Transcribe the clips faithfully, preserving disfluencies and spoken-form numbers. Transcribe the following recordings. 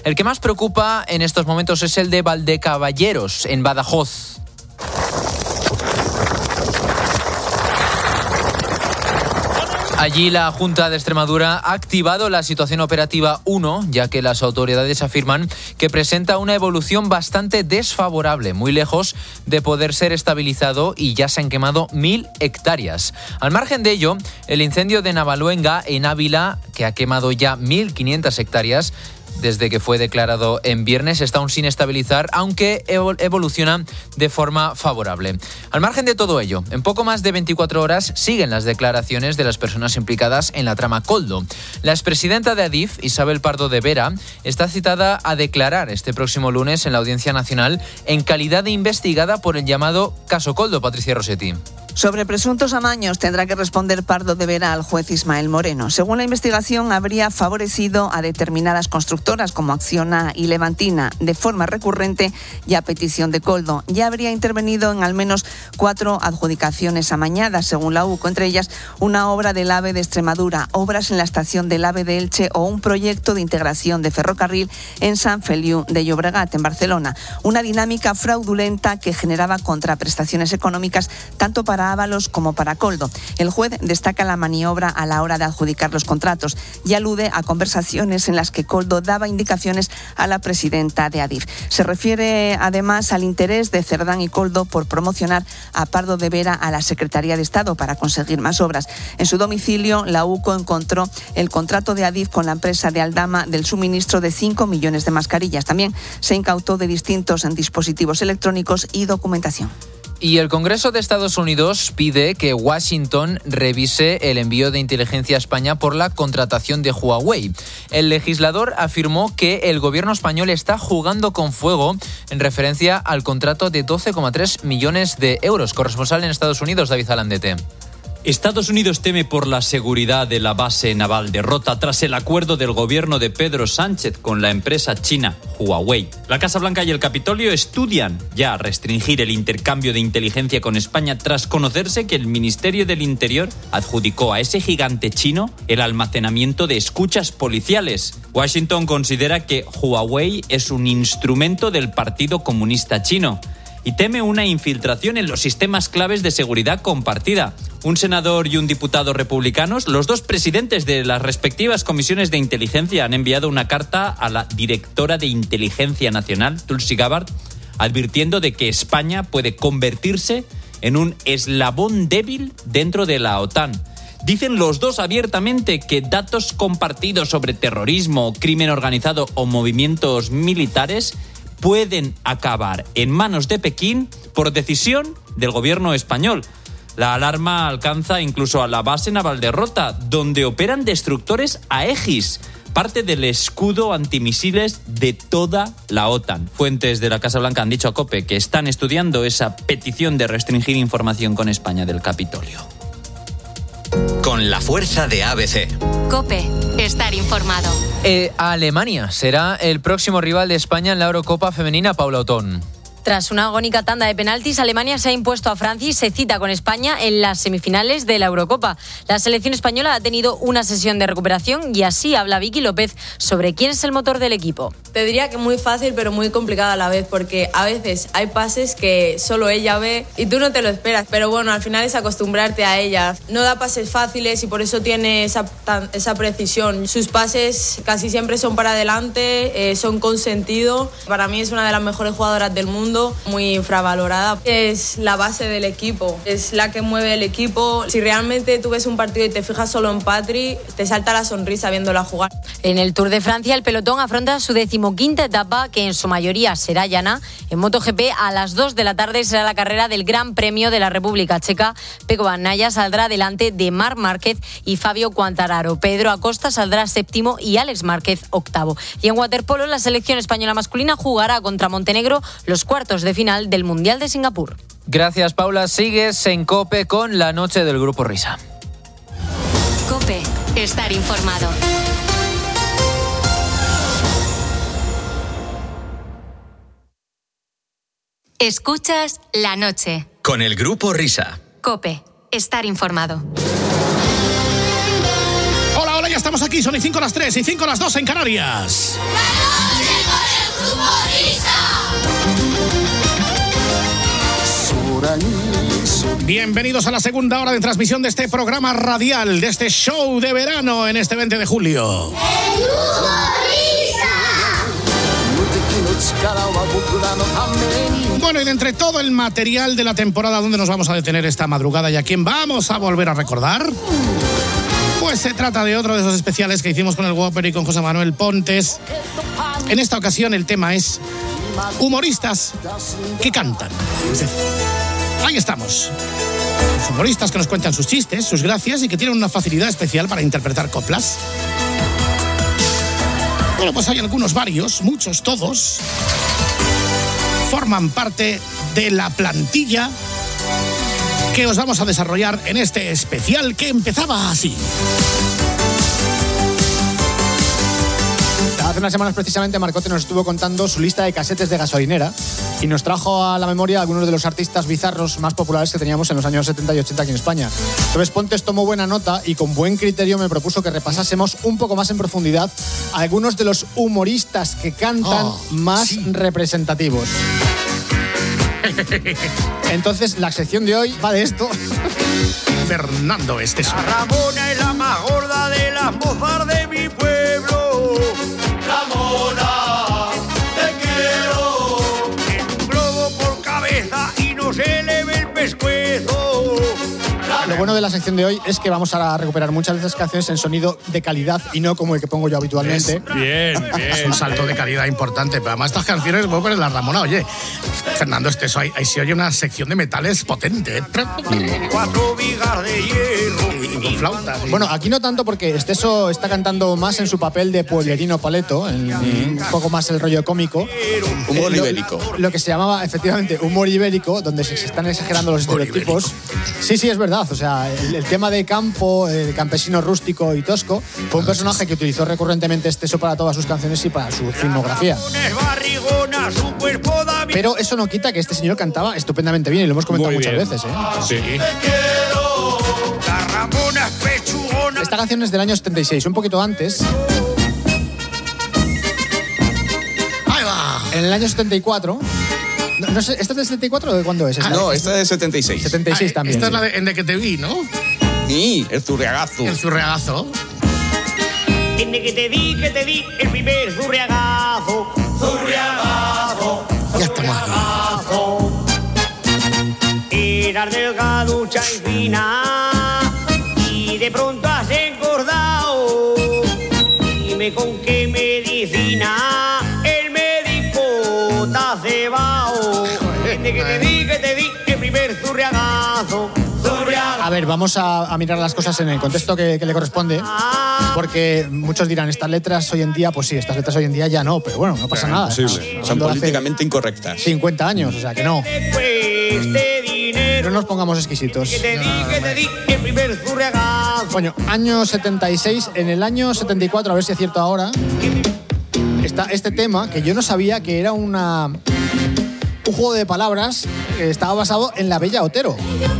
El que más preocupa en estos momentos es el de Valdecaballeros, en Badajoz. Allí la Junta de Extremadura ha activado la situación operativa uno, ya que las autoridades afirman que presenta una evolución bastante desfavorable, muy lejos de poder ser estabilizado, y ya se han quemado mil hectáreas. Al margen de ello, el incendio de Navaluenga, en Ávila, que ha quemado ya mil quinientas hectáreas, desde que fue declarado en viernes, está aún sin estabilizar, aunque evoluciona de forma favorable. Al margen de todo ello, en poco más de veinticuatro horas siguen las declaraciones de las personas implicadas en la trama Koldo. La expresidenta de Adif, Isabel Pardo de Vera, está citada a declarar este próximo lunes en la Audiencia Nacional en calidad de investigada por el llamado caso Koldo. Patricia Rossetti. Sobre presuntos amaños tendrá que responder Pardo de Vera al juez Ismael Moreno. Según la investigación, habría favorecido a determinadas constructoras como Acciona y Levantina de forma recurrente y a petición de Koldo. Ya habría intervenido en al menos cuatro adjudicaciones amañadas, según la U C O, entre ellas una obra del AVE de Extremadura, obras en la estación del AVE de Elche o un proyecto de integración de ferrocarril en Sant Feliu de Llobregat, en Barcelona. Una dinámica fraudulenta que generaba contraprestaciones económicas tanto para Ábalos como para Koldo. El juez destaca la maniobra a la hora de adjudicar los contratos y alude a conversaciones en las que Koldo daba indicaciones a la presidenta de Adif. Se refiere además al interés de Cerdán y Koldo por promocionar a Pardo de Vera a la Secretaría de Estado para conseguir más obras. En su domicilio, la U C O encontró el contrato de Adif con la empresa de Aldama del suministro de cinco millones de mascarillas. También se incautó de distintos dispositivos electrónicos y documentación. Y el Congreso de Estados Unidos pide que Washington revise el envío de inteligencia a España por la contratación de Huawei. El legislador afirmó que el gobierno español está jugando con fuego en referencia al contrato de doce coma tres millones de euros. Corresponsal en Estados Unidos, David Alandete. Estados Unidos teme por la seguridad de la base naval de Rota tras el acuerdo del gobierno de Pedro Sánchez con la empresa china Huawei. La Casa Blanca y el Capitolio estudian ya restringir el intercambio de inteligencia con España tras conocerse que el Ministerio del Interior adjudicó a ese gigante chino el almacenamiento de escuchas policiales. Washington considera que Huawei es un instrumento del Partido Comunista Chino y teme una infiltración en los sistemas claves de seguridad compartida. Un senador y un diputado republicanos, los dos presidentes de las respectivas comisiones de inteligencia, han enviado una carta a la directora de Inteligencia Nacional, Tulsi Gabbard, advirtiendo de que España puede convertirse en un eslabón débil dentro de la OTAN. Dicen los dos abiertamente que datos compartidos sobre terrorismo, crimen organizado o movimientos militares pueden acabar en manos de Pekín por decisión del gobierno español. La alarma alcanza incluso a la base naval de Rota, donde operan destructores Aegis, parte del escudo antimisiles de toda la OTAN. Fuentes de la Casa Blanca han dicho a COPE que están estudiando esa petición de restringir información con España del Capitolio. Con la fuerza de A B C. COPE, estar informado. Eh, Alemania será el próximo rival de España en la Eurocopa femenina, Paula Otón. Tras una agónica tanda de penaltis, Alemania se ha impuesto a Francia y se cita con España en las semifinales de la Eurocopa. La selección española ha tenido una sesión de recuperación y así habla Vicky López sobre quién es el motor del equipo. Te diría que muy fácil pero muy complicado a la vez, porque a veces hay pases que solo ella ve y tú no te lo esperas, pero bueno, al final es acostumbrarte a ella. No da pases fáciles y por eso tiene esa, esa precisión. Sus pases casi siempre son para adelante, eh, son con sentido. Para mí es una de las mejores jugadoras del mundo, muy infravalorada. Es la base del equipo, es la que mueve el equipo. Si realmente tú ves un partido y te fijas solo en Patri, te salta la sonrisa viéndola jugar. En el Tour de Francia, el pelotón afronta su decimoquinta etapa, que en su mayoría será llana. En MotoGP, a las dos de la tarde será la carrera del Gran Premio de la República Checa. Pecco Bagnaia saldrá delante de Marc Márquez y Fabio Quartararo. Pedro Acosta saldrá séptimo y Alex Márquez octavo. Y en waterpolo, la selección española masculina jugará contra Montenegro los cuartos de final del Mundial de Singapur. Gracias, Paula. Sigues en COPE con la noche del Grupo Risa. COPE, estar informado. Escuchas la noche. Con el Grupo Risa. COPE, estar informado. Hola, hola, ya estamos aquí. Son y cinco las tres y cinco las dos en Canarias. ¡La noche! Bienvenidos a la segunda hora de transmisión de este programa radial, de este show de verano en este veinte de julio. Bueno, y de entre todo el material de la temporada, ¿dónde nos vamos a detener esta madrugada y a quién vamos a volver a recordar? Pues se trata de otro de esos especiales que hicimos con el Whopper y con José Manuel Pontes. En esta ocasión el tema es humoristas que cantan. Ahí estamos. Los humoristas que nos cuentan sus chistes, sus gracias y que tienen una facilidad especial para interpretar coplas. Bueno, pues hay algunos, varios, muchos, todos. Forman parte de la plantilla que os vamos a desarrollar en este especial que empezaba así. Hace unas semanas precisamente Marcote nos estuvo contando su lista de casetes de gasolinera y nos trajo a la memoria algunos de los artistas bizarros más populares que teníamos en los años setenta y ochenta aquí en España. Entonces Pontes tomó buena nota y con buen criterio me propuso que repasásemos un poco más en profundidad algunos de los humoristas que cantan oh, más sí. representativos. Entonces la sección de hoy va de esto. Fernando Esteso. La Ramona es la más gorda de las mozas de mi pueblo. Ramona, te quiero. En un globo por cabeza y no se le ve el pescuezo. Lo bueno de la sección de hoy es que vamos a recuperar muchas de esas canciones en sonido de calidad y no como el que pongo yo habitualmente. Es, bien, bien. Es un salto de calidad importante. Pero además estas canciones, voy a poner la Ramona, oye, Fernando Esteso, ahí, ahí se oye una sección de metales potente. Cuatro vigas de hierro. Y con flautas. ¿Sí? Bueno, aquí no tanto porque Esteso está cantando más en su papel de pueblerino paleto, en, mm. un poco más el rollo cómico. Humor eh, ibérico. Lo, lo que se llamaba efectivamente humor ibérico, donde se, se están exagerando los humor estereotipos. Ibérico. Sí, sí, es verdad. O sea, el, el tema de campo, el campesino rústico y tosco, fue un personaje que utilizó recurrentemente Esteso para todas sus canciones y para su filmografía. Pero eso no quita que este señor cantaba estupendamente bien y lo hemos comentado muchas veces, ¿eh? Sí. Esta canción es del año setenta y seis, un poquito antes. ¡Ahí va! En el año setenta y cuatro. No, no sé, ¿esta es del setenta y cuatro o de cuándo es? Ah, no, esta es de setenta y seis. setenta y seis ah, también. Esta sí. es la de, en de que te vi, ¿no? Sí, el zurriagazo. El zurriagazo. En de que te vi, que te vi, el primer zurriagazo. Zurriagazo. Ya estamos aquí. Eras delgaducha y fina y de pronto has engordado. Dime con qué medicina el médico te ha cebao. De que te di, que te di el primer zurriagazo. A ver, vamos a, a mirar las cosas en el contexto que, que le corresponde, porque muchos dirán, estas letras hoy en día, pues sí, estas letras hoy en día ya no, pero bueno, no pasa pero nada. Imposible. Son políticamente incorrectas. cincuenta años, o sea que no. No nos pongamos exquisitos. Que te di, que te di el primer zurriagazo. Coño, año setenta y seis, en el año setenta y cuatro, a ver si acierto ahora, está este tema que yo no sabía que era una un juego de palabras que estaba basado en la Bella Otero.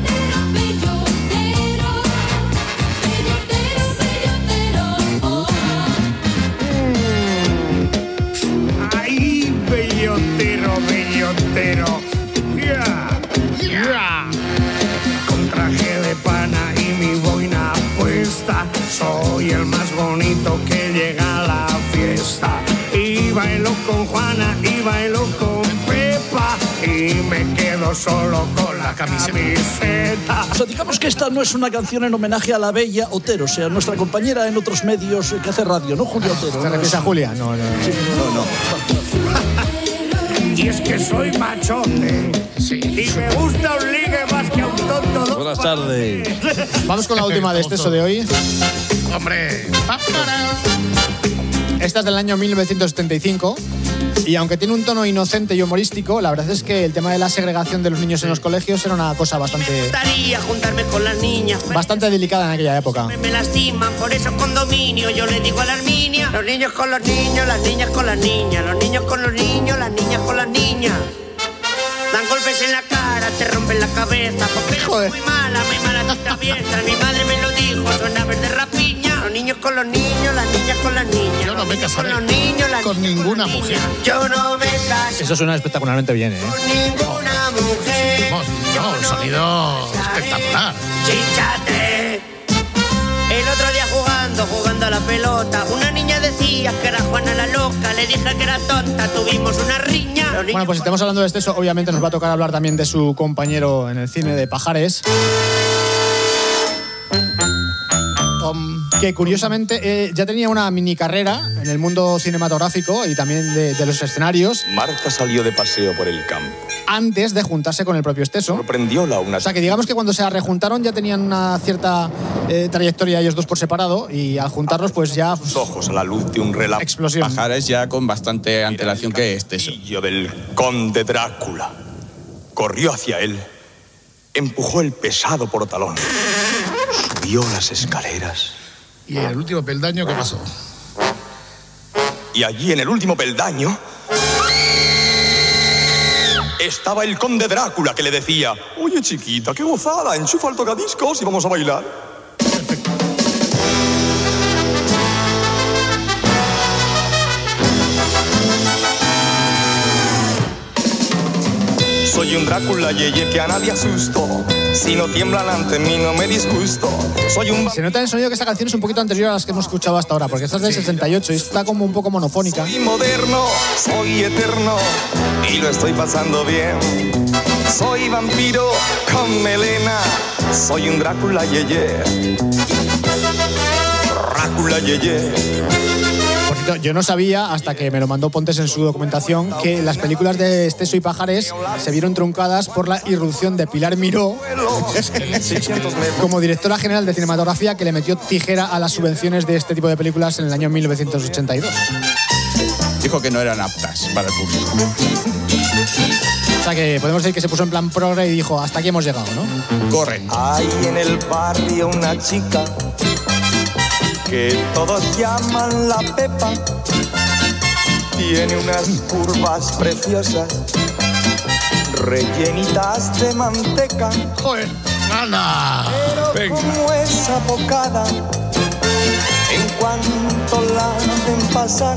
Ay, bellotero, bellotero. Yeah, yeah. Con traje de pana y mi boina puesta, soy el más bonito que llega a la fiesta. Y bailo con Juana y bailo con Pepa y me quedo solo con la camiseta. O sea, digamos que esta no es una canción en homenaje a la Bella Otero, o sea, nuestra compañera en otros medios que hace radio, ¿no? Julia Otero. ¿Te refieres a Julia? No, no, sí, no. no, no. Y es que soy machote. Sí. Y me gusta un ligue más que a un tonto. Buenas tardes. Vamos con la última de Esteso de hoy. Hombre. Esta es del año mil novecientos setenta y cinco. Y aunque tiene un tono inocente y humorístico, la verdad es que el tema de la segregación de los niños en los colegios era una cosa bastante... Me gustaría juntarme con las niñas. Bastante delicada en aquella época. Me, me lastiman por esos condominios. Yo le digo a la Arminia, los niños con los niños, las niñas con las niñas. Los niños con los niños, las niñas con las niñas. Dan golpes en la cara, te rompen la cabeza. Porque Joder. Muy mala, muy mala, tú traviesa. Mi madre me lo dijo, suena verde rapiña. Los niños con los niños, las niñas con las niñas. Yo no no me casaré con ninguna mujer. Yo no me caso Eso suena espectacularmente bien, ¿eh? con ninguna mujer. Vamos, no, un sonido espectacular. Chíchate. El otro día jugando, jugando a la pelota, una niña decía que era Juana la loca. Le dije que era tonta, tuvimos una riña. Bueno, pues si estamos hablando de Esteso, obviamente nos va a tocar hablar también de su compañero en el cine, de Pajares. Um, que curiosamente eh, ya tenía una mini carrera en el mundo cinematográfico y también de, de los escenarios. Marta salió de paseo por el campo. Antes de juntarse con el propio Esteso. Sorprendióla una... O sea, que digamos que cuando se rejuntaron ya tenían una cierta eh, trayectoria ellos dos por separado, y al juntarlos pues ya... Sus ojos a la luz de un relámpago. Explosión. Pajares ya con bastante antelación que Esteso. Del conde Drácula. Corrió hacia él. Empujó el pesado portalón. Subió las escaleras. ¿Y el último peldaño qué pasó? Y allí en el último peldaño estaba el conde Drácula, que le decía: oye, chiquita, qué gozada, enchufa el tocadiscos y vamos a bailar. Soy un Drácula, yeye, que a nadie asusto. Si no tiemblan ante mí, no me disgusto. Soy un... Se nota el sonido que esta canción es un poquito anterior a las que hemos escuchado hasta ahora, porque esta es del sesenta y ocho y está como un poco monofónica. Soy moderno, soy eterno y lo estoy pasando bien. Soy vampiro con melena, soy un Drácula, yeye. Drácula, yeye. Por cierto, yo no sabía, hasta que me lo mandó Pontes en su documentación, que las películas de Esteso y Pajares se vieron truncadas por la irrupción de Pilar Miró como directora general de cinematografía, que le metió tijera a las subvenciones de este tipo de películas en el año mil novecientos ochenta y dos. Dijo que no eran aptas para el público. O sea que podemos decir que se puso en plan progre y dijo: hasta aquí hemos llegado, ¿no? Correcto. Hay en el barrio una chica que todos llaman la Pepa. Tiene unas curvas preciosas, rellenitas de manteca. Joder, ¡anda! Pero Venga. como es apocada, en cuanto la hacen pasar,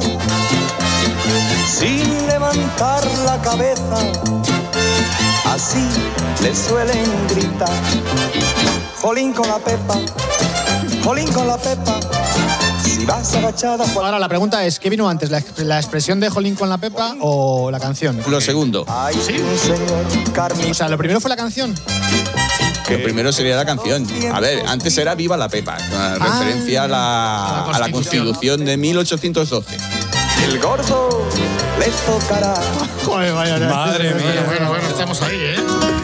sin levantar la cabeza, así le suelen gritar: jolín con la Pepa, jolín con la Pepa. Si vas agachada... Ahora la pregunta es, ¿qué vino antes? ¿La, la expresión de jolín con la Pepa o la canción? Lo segundo. ¿Sí? O sea, ¿lo primero fue la canción? Lo primero sería la canción. A ver, antes era Viva la Pepa, una ah, referencia a la, a la Constitución de mil ochocientos doce. El gordo le tocará. Joder, vaya, madre mía. Bueno, bueno, bueno, estamos ahí, ¿eh?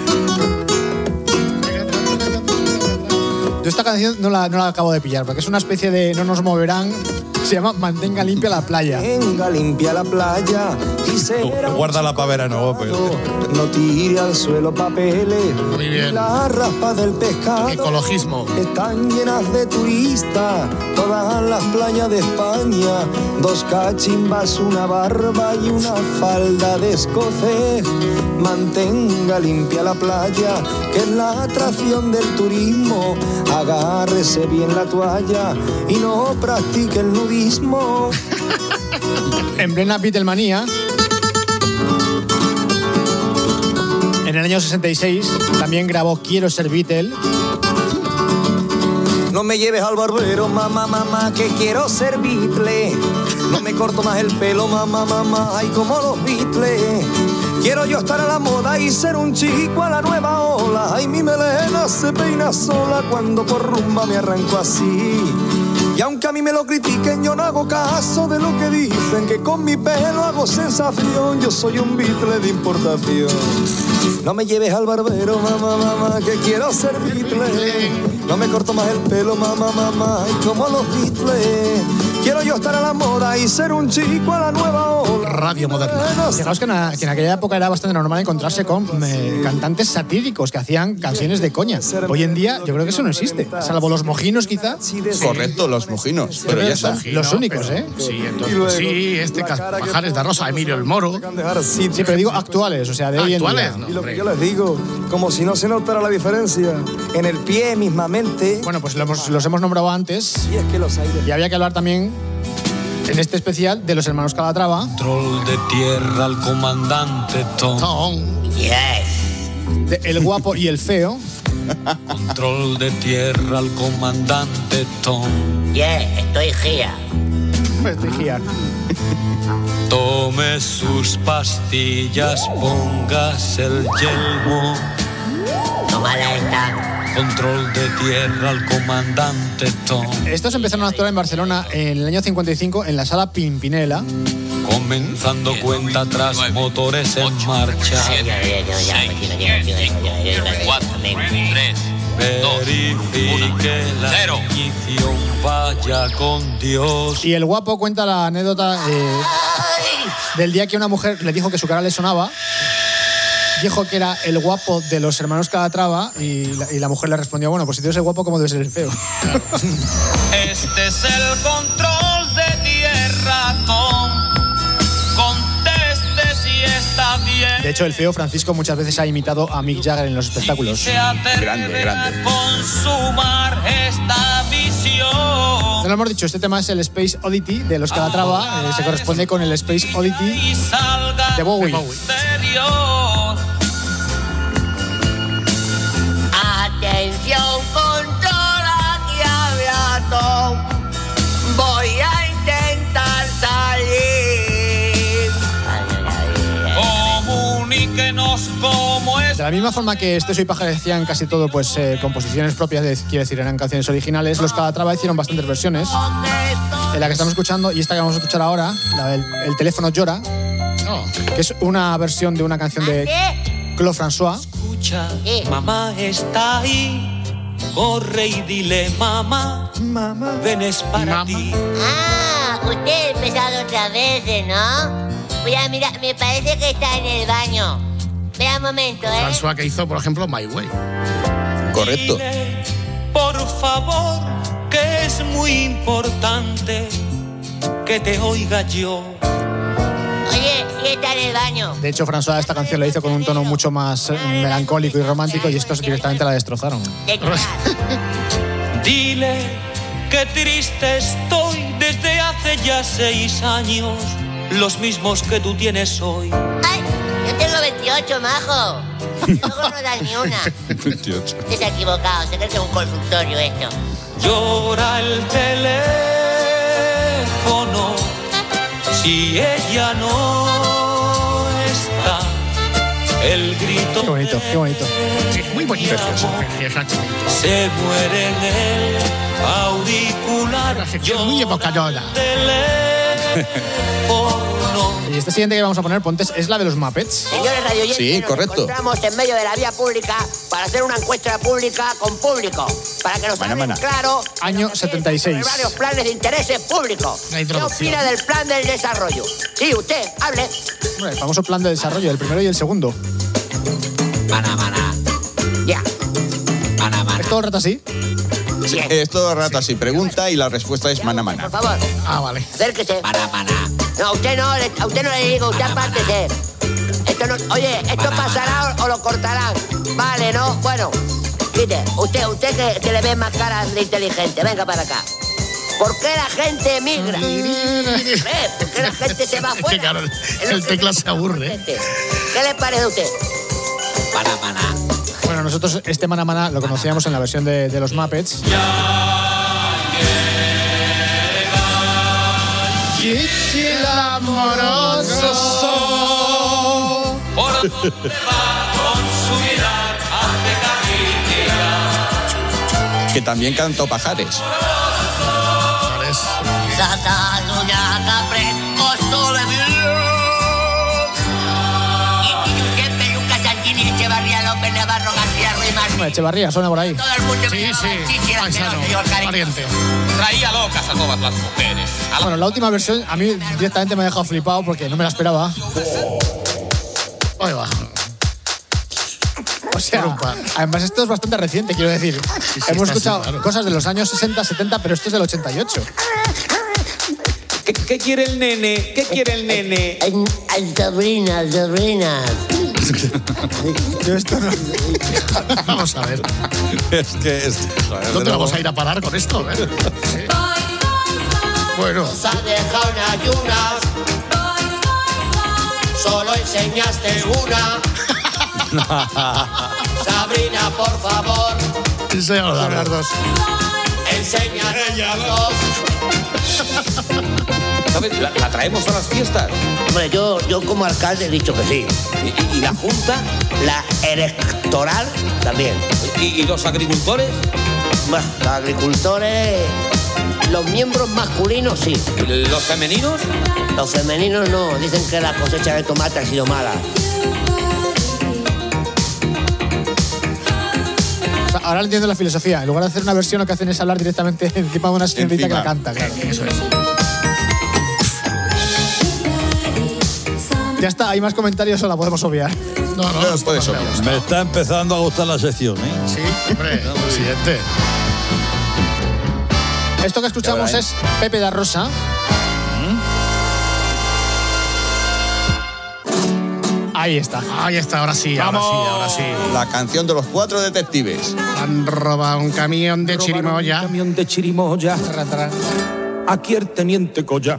Yo esta canción no la, no la acabo de pillar, porque es una especie de No nos moverán. Se llama Mantenga limpia la playa. Mantenga limpia la playa y será no, guárdala para verano, pero... No tire al suelo papeles. Muy bien. La raspa del pescado. Ecologismo. Están llenas de turistas todas las playas de España. Dos cachimbas, una barba y una falda de escocés. Mantenga limpia la playa, que es la atracción del turismo. Agárrese bien la toalla y no practique el nudismo. En plena Beatlemanía, en el año sesenta y seis, también grabó Quiero ser Beatle. No me lleves al barbero, mamá, mamá, que quiero ser Beatle. No me corto más el pelo, mamá, mamá, ay, como los Beatles. Quiero yo estar a la moda y ser un chico a la nueva ola. Ay, mi melena se peina sola cuando por rumba me arranco así. Y aunque a mí me lo critiquen, yo no hago caso de lo que dicen, que con mi pelo hago sensación. Yo soy un Beatle de importación. No me lleves al barbero, mamá, mamá, que quiero ser Beatle. No me corto más el pelo, mamá, mamá, y como los Beatles. Quiero yo estar a la moda y ser un chico a la nueva ola. Radio moderna. Fijaos que en, a, que en aquella época era bastante normal encontrarse con eh, cantantes satíricos que hacían canciones de coña. Hoy en día yo creo que eso no existe, salvo los mojinos quizá. Correcto, los mojinos, pero ya está. Los únicos, pero, ¿eh? Sí, entonces sí, este Pajares de Rosa, Emilio el Moro. Sí, pero digo actuales, o sea, de hoy en día. Y lo que yo les digo, como si no se notara la diferencia, en el pie mismamente. Bueno, pues lo hemos, los hemos nombrado antes. Y es que los aires. Y había que hablar también en este especial de los hermanos Calatrava. Control de tierra al comandante Tom. Tom. Yes. De El guapo y el feo. Control de tierra al comandante Tom. Yeah, estoy gia. Estoy gia. Tome sus pastillas, póngase el yelmo. Tómala esta. Control de tierra al comandante Tom. Estos empezaron a actuar en Barcelona en el año cincuenta y cinco en la sala Pimpinela. Comenzando cuenta atrás, motores en marcha. cuatro, tres, Verifique la ignición, vaya con Dios. Y el guapo cuenta la anécdota eh, del día que una mujer le dijo que su cara le sonaba. Dijo que era el guapo de los hermanos Calatrava y la, y la mujer le respondió, bueno, pues si tú eres el guapo, ¿cómo debes ser el feo? Este es el control de tierra, Tom. Conteste si está bien. De hecho, el feo Francisco muchas veces ha imitado a Mick Jagger en los espectáculos. Grande, grande. Consumar esta visión. No lo hemos dicho, este tema es el Space Oddity de los Calatrava, eh, se corresponde con el Space Oddity de Bowie. Atención, control, aquí habla Tom. Voy a intentar salir. Comuníquenos cómo es. De la misma forma que este Soy Paja decían casi todo, pues eh, composiciones propias, de, quiero decir, eran canciones originales, los Calatrava hicieron bastantes versiones. En la que estamos escuchando y esta que vamos a escuchar ahora, la del El teléfono llora, oh. que es una versión de una canción de Claude François. Escucha, mamá está ahí. Corre y dile, mamá, mamá, ven es para mamá. Ti. Ah, usted ha empezado otras veces, ¿no? Mira, mira, me parece que está en el baño. Espera un momento, ¿eh? François que hizo, por ejemplo, My Way. Correcto. Dile, por favor, que es muy importante que te oiga yo. Oye, sí está en el baño. De hecho, François esta canción la hizo con un tono mucho más eh, melancólico y romántico y estos directamente la destrozaron. Dile que triste estoy desde hace ya seis años, los mismos que tú tienes hoy. ¡Ay! Yo tengo veintiocho, majo. Luego no da ni una. veintiocho. Usted se ha equivocado, se cree que es un consultorio esto. Llora el teléfono si ella no está. El grito. Qué bonito, qué bonito. Muy bonito. Se muere en el auricular. Muy evocadora. Y este siguiente que vamos a poner, Pontes, es la de los Muppets. Señores radioyentes, Sí, nos correcto. encontramos en medio de la vía pública para hacer una encuesta pública con público, para que nos Mana, hablen mana. claro Año setenta y seis. varios planes de intereses públicos. La ¿Qué introducción. opina del plan del desarrollo? Sí, usted, hable. Bueno, el famoso plan de desarrollo, el primero y el segundo. Mana, mana. Ya. Mana, mana. ¿Es todo el rato así? Sí, es todo el rato así. Pregunta y la respuesta es mana, mana. Por favor, Ah, vale. acérquese. Mana, mana. No, a usted no, le- a usted no le digo, usted apártese. Esto no, oye, esto pasará o, o lo cortarán. Vale, ¿no? Bueno, quite, usted, usted que, que le ve más cara de inteligente, venga para acá. ¿Por qué la gente emigra? ¿Eh? ¿Por qué la gente se va Es que afuera? claro, el, Es lo el que- tecla se aburre. ¿Qué le parece a usted? Para, para. Bueno, nosotros este Mana Mana lo conocíamos en la versión de, de los Muppets. Chichi el amoroso. ¿Por dónde va con su mirar? Hace carrilla. Que también cantó Pajares. Cataluña capre, costo de y usted, Peluca Santini, Echevarría, López, Navarro, García, Ruiz, Martín. Bueno, Echevarría, suena por ahí. Todo el mundo me Sí, llamaba sí. Chichi, la Paisano, Perosa, señor cariño. pariente. Traía locas a todas las mujeres. A la- Bueno, la última versión a mí directamente me ha dejado flipado porque no me la esperaba. Ahí va. O sea, además esto es bastante reciente, quiero decir. sí, Hemos está escuchado así, claro. cosas de los años sesenta, setenta, pero esto es del ochenta y ocho. ¿Qué, qué quiere el nene? ¿Qué quiere el nene? Ay, sobrina, sobrina. Yo esto no... Vamos a ver. Es que es. ¿Dónde vamos a ir a parar con esto? eh? Bueno. Nos has dejado en ayunas. Solo enseñaste una. Sabrina, por favor. Enséñanos a las dos. Enséñanos las dos. ¿Sabes? ¿La, la traemos a las fiestas? Hombre, yo, yo como alcalde he dicho que sí. ¿Y, y la Junta? La electoral también. ¿Y, y los agricultores? Bueno, los agricultores, los miembros masculinos sí. ¿Y los femeninos? Los femeninos no, dicen que la cosecha de tomate ha sido mala. O sea, ahora entiendo la filosofía. En lugar de hacer una versión, lo que hacen es hablar directamente encima de una señorita que la canta. Claro. Eso es. Ya está, ¿hay más comentarios o la podemos obviar? No, no, no puedes obviar. Me está empezando a gustar la sección, ¿eh? Sí, hombre, presidente. Esto que escuchamos es Pepe da Rosa. Ahí está. Ahí está, ahora sí, ahora sí, ahora sí. La canción de los cuatro detectives. Han robado un camión de chirimoya. Un camión de chirimoya. Aquí el teniente Colla.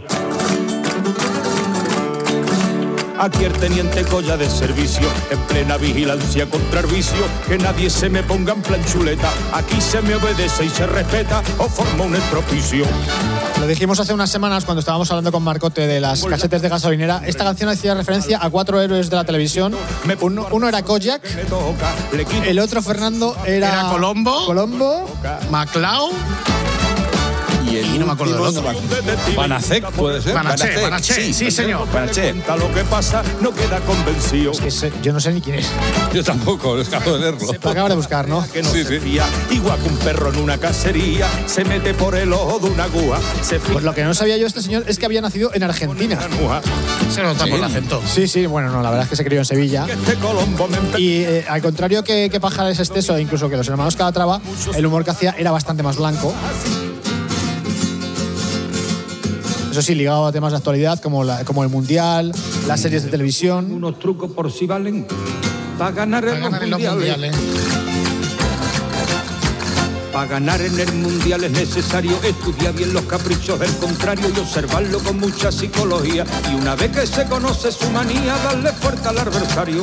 Aquí el teniente Colla de servicio, en plena vigilancia contra el vicio, que nadie se me ponga en plan chuleta, aquí se me obedece y se respeta o forma un estropicio. Lo dijimos hace unas semanas cuando estábamos hablando con Marcote de las casetes de gasolinera. Esta canción hacía referencia a cuatro héroes de la televisión. Uno, uno era Kojak, el otro, Fernando, era... Era Colombo. Colombo. Maclao. Y el y no me acuerdo del otro. Panacek, puede ser. Panaché, Panaché, sí, sí, señor. Panaché. Lo que pasa no queda convencido. Es que sé, yo no sé ni quién es. Yo tampoco, acabo de leerlo. Lo acabo de buscar, ¿no? Que no Sí, se sí. fía, igual que un perro en una cacería, se mete por el ojo de una gúa. Se Pues lo que no sabía yo este señor es que había nacido en Argentina. Se nota por el acento. Sí, sí, bueno, no, la verdad es que se crió en Sevilla. Este Colombo me empe- Y eh, al contrario que, que Pajares Esteso, e incluso que los hermanos Calatrava, el humor que hacía era bastante más blanco. Eso sí, ligado a temas de actualidad como, la, como el Mundial, las series de televisión. Unos trucos por si valen para ganar Para en ganar en los los mundiales. mundiales. Para ganar en el mundial es necesario estudiar bien los caprichos del contrario y observarlo con mucha psicología. Y una vez que se conoce su manía, darle fuerza al adversario.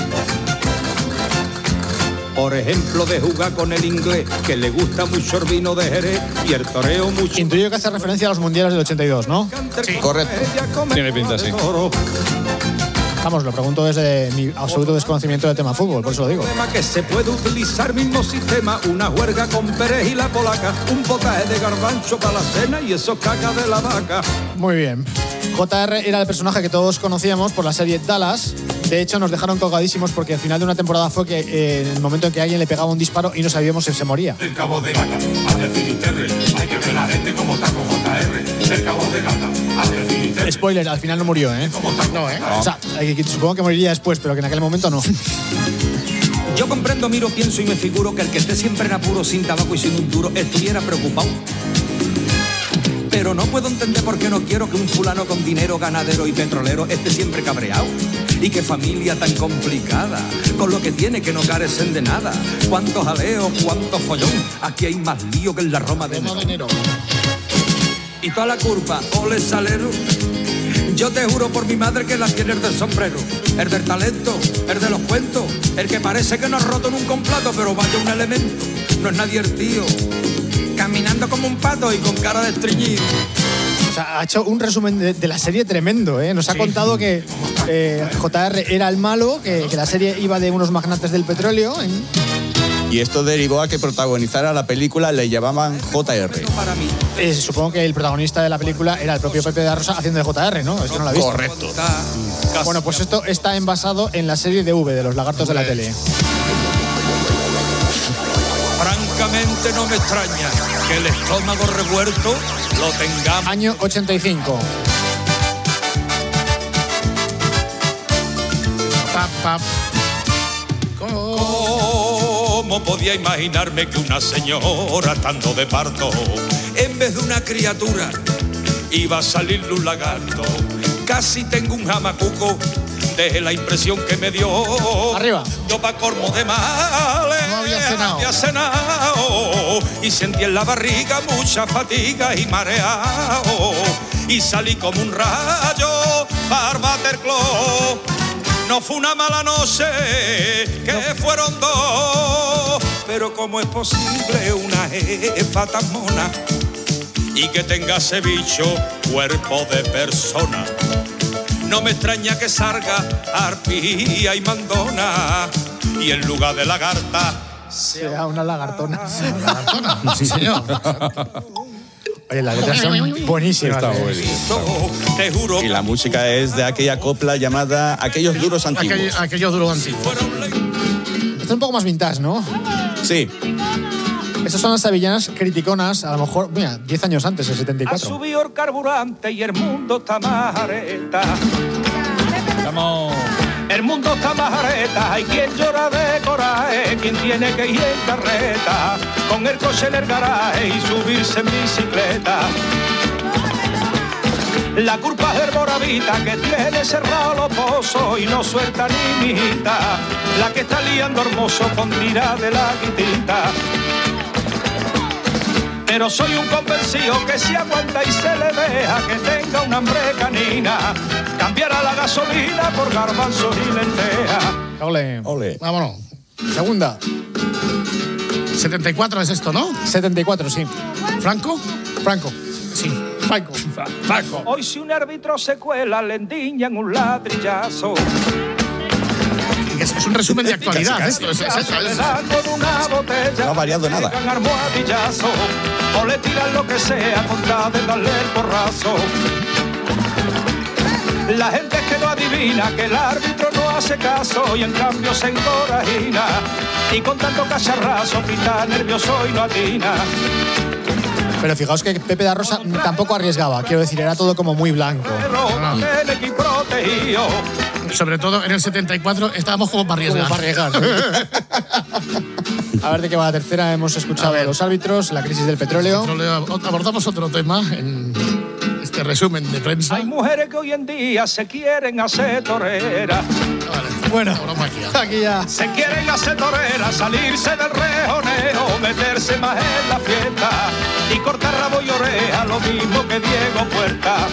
Por ejemplo, de jugar con el inglés, que le gusta mucho el vino de Jerez y el toreo mucho. Intuyo que hace referencia a los mundiales del ochenta y dos, ¿no? Sí, correcto. Tiene pinta, sí. Vamos, lo pregunto desde mi absoluto desconocimiento del tema fútbol, por eso lo digo. Que se puede utilizar mismo sistema, una juerga con Pérez y la polaca, un potaje de garbanzo para la cena y eso caca de la vaca. Muy bien. J R era el personaje que todos conocíamos por la serie Dallas. De hecho, nos dejaron colgadísimos porque al final de una temporada fue que eh, en el momento en que alguien le pegaba un disparo y no sabíamos si se moría. Del cabo de gata, al del Finisterre, hay que ver la gente como taco J R. Del cabo de gata, al del Finisterre. Spoiler, al final no murió, ¿eh? No, ¿eh? O sea, eh, supongo que moriría después, pero que en aquel momento no. Yo comprendo, miro, pienso y me figuro que el que esté siempre en apuro, sin tabaco y sin un duro, estuviera preocupado. Pero no puedo entender por qué no quiero que un fulano con dinero, ganadero y petrolero esté siempre cabreado. Y qué familia tan complicada, con lo que tiene que no carecen de nada. Cuántos jaleos, cuánto follón, aquí hay más lío que en la Roma de enero. Y toda la culpa, ole salero. Yo te juro por mi madre que la tiene el del sombrero, el del talento, el de los cuentos, el que parece que no ha roto en un complato, pero vaya un elemento, no es nadie el tío, caminando como un pato y con cara de estreñido. O sea, ha hecho un resumen de, de la serie tremendo, ¿eh? Nos ha Sí. contado que eh, J R era el malo, que, que la serie iba de unos magnates del petróleo. ¿eh? Y esto derivó a que protagonizara la película, le llamaban J R. Eh, supongo que el protagonista de la película era el propio Pepe da Rosa haciendo de J R, ¿no? Es que no lo he visto. Correcto. Bueno, pues esto está envasado en la serie de V, de los lagartos de la tele. Francamente no me extraña que el estómago revuelto lo tengamos. Año ochenta y cinco. Pap, pap. ¿Cómo podía imaginarme que una señora estando de parto, en vez de una criatura, iba a salirle un lagarto? Casi tengo un jamacuco de la impresión que me dio. Arriba. Yo pa' colmo de males No había cenado. había cenado y sentí en la barriga mucha fatiga y mareado y salí como un rayo para Waterloo. No fue una mala noche, que no. Fueron dos, pero ¿cómo es posible una jefa tan mona y que tenga ese bicho cuerpo de persona? No me extraña que salga arpía y mandona y en lugar de lagarta sea una lagartona. Una lagartona, sí señor. Oye, las letras son buenísimas. Está buenísimo. Te juro. Y la música es de aquella copla llamada Aquellos duros antiguos. Aquellos, aquellos duros antiguos. Esto es un poco más vintage, ¿no? Sí. Estas son las sevillanas criticonas, a lo mejor, mira, diez años antes, el setenta y Ha cuatro. subido el carburante y el mundo está más areta. Vamos. El mundo está más areta, hay quien llora de coraje, quien tiene que ir en carreta, con el coche en el garaje y subirse en bicicleta. La culpa es del moravita que tiene cerrado los pozos y no suelta ni mijita, la que está liando hermoso con tira de la quitita. Pero soy un convencido que si aguanta y se le deja que tenga un hambre canina, cambiará la gasolina por garbanzos y lentejas. Ole. Ole. Vámonos. Segunda. setenta y cuatro es esto, ¿no? setenta y cuatro, sí. ¿Franco? Franco. Sí. Franco. Franco. Hoy si un árbitro se cuela, le endiñan un ladrillazo. Es, es un resumen de actualidad. Casi, Esto es, es, es, es. No ha variado nada. O le tiran lo que sea con tal de darle el porrazo. La gente es que no adivina que el árbitro no hace caso y en cambio se encorajina y con tanto cacharrazo pita nervioso y no atina. Pero fijaos que Pepe da Rosa tampoco arriesgaba, quiero decir, era todo como muy blanco. Ah. Sobre todo en el setenta y cuatro estábamos como para arriesgar. Como para arriesgar. A ver de qué va la tercera. Hemos escuchado a los árbitros, la crisis del petróleo. Abordamos otro tema en este resumen de prensa. Hay mujeres que hoy en día se quieren hacer toreras. Vale. Bueno, aquí ya. aquí ya. Se quieren hacer toreras, salirse del rejoneo, meterse más en la fiesta y cortar rabo y oreja, lo mismo que Diego Puerta.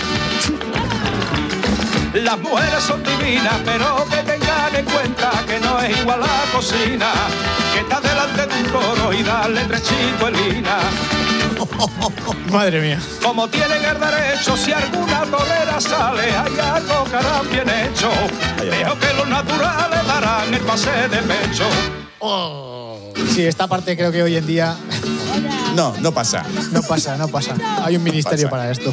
Las mujeres son divinas, pero que tengan en cuenta que no es igual la cocina, que está delante de un toro y darle tres chicuelinas. Madre mía. Como tienen el derecho, si alguna torera sale, hay algo que harán bien hecho. Dejo que los naturales darán el pase de pecho. Oh. Sí, esta parte creo que hoy en día... No, no pasa. No pasa, no pasa. Hay un ministerio para esto.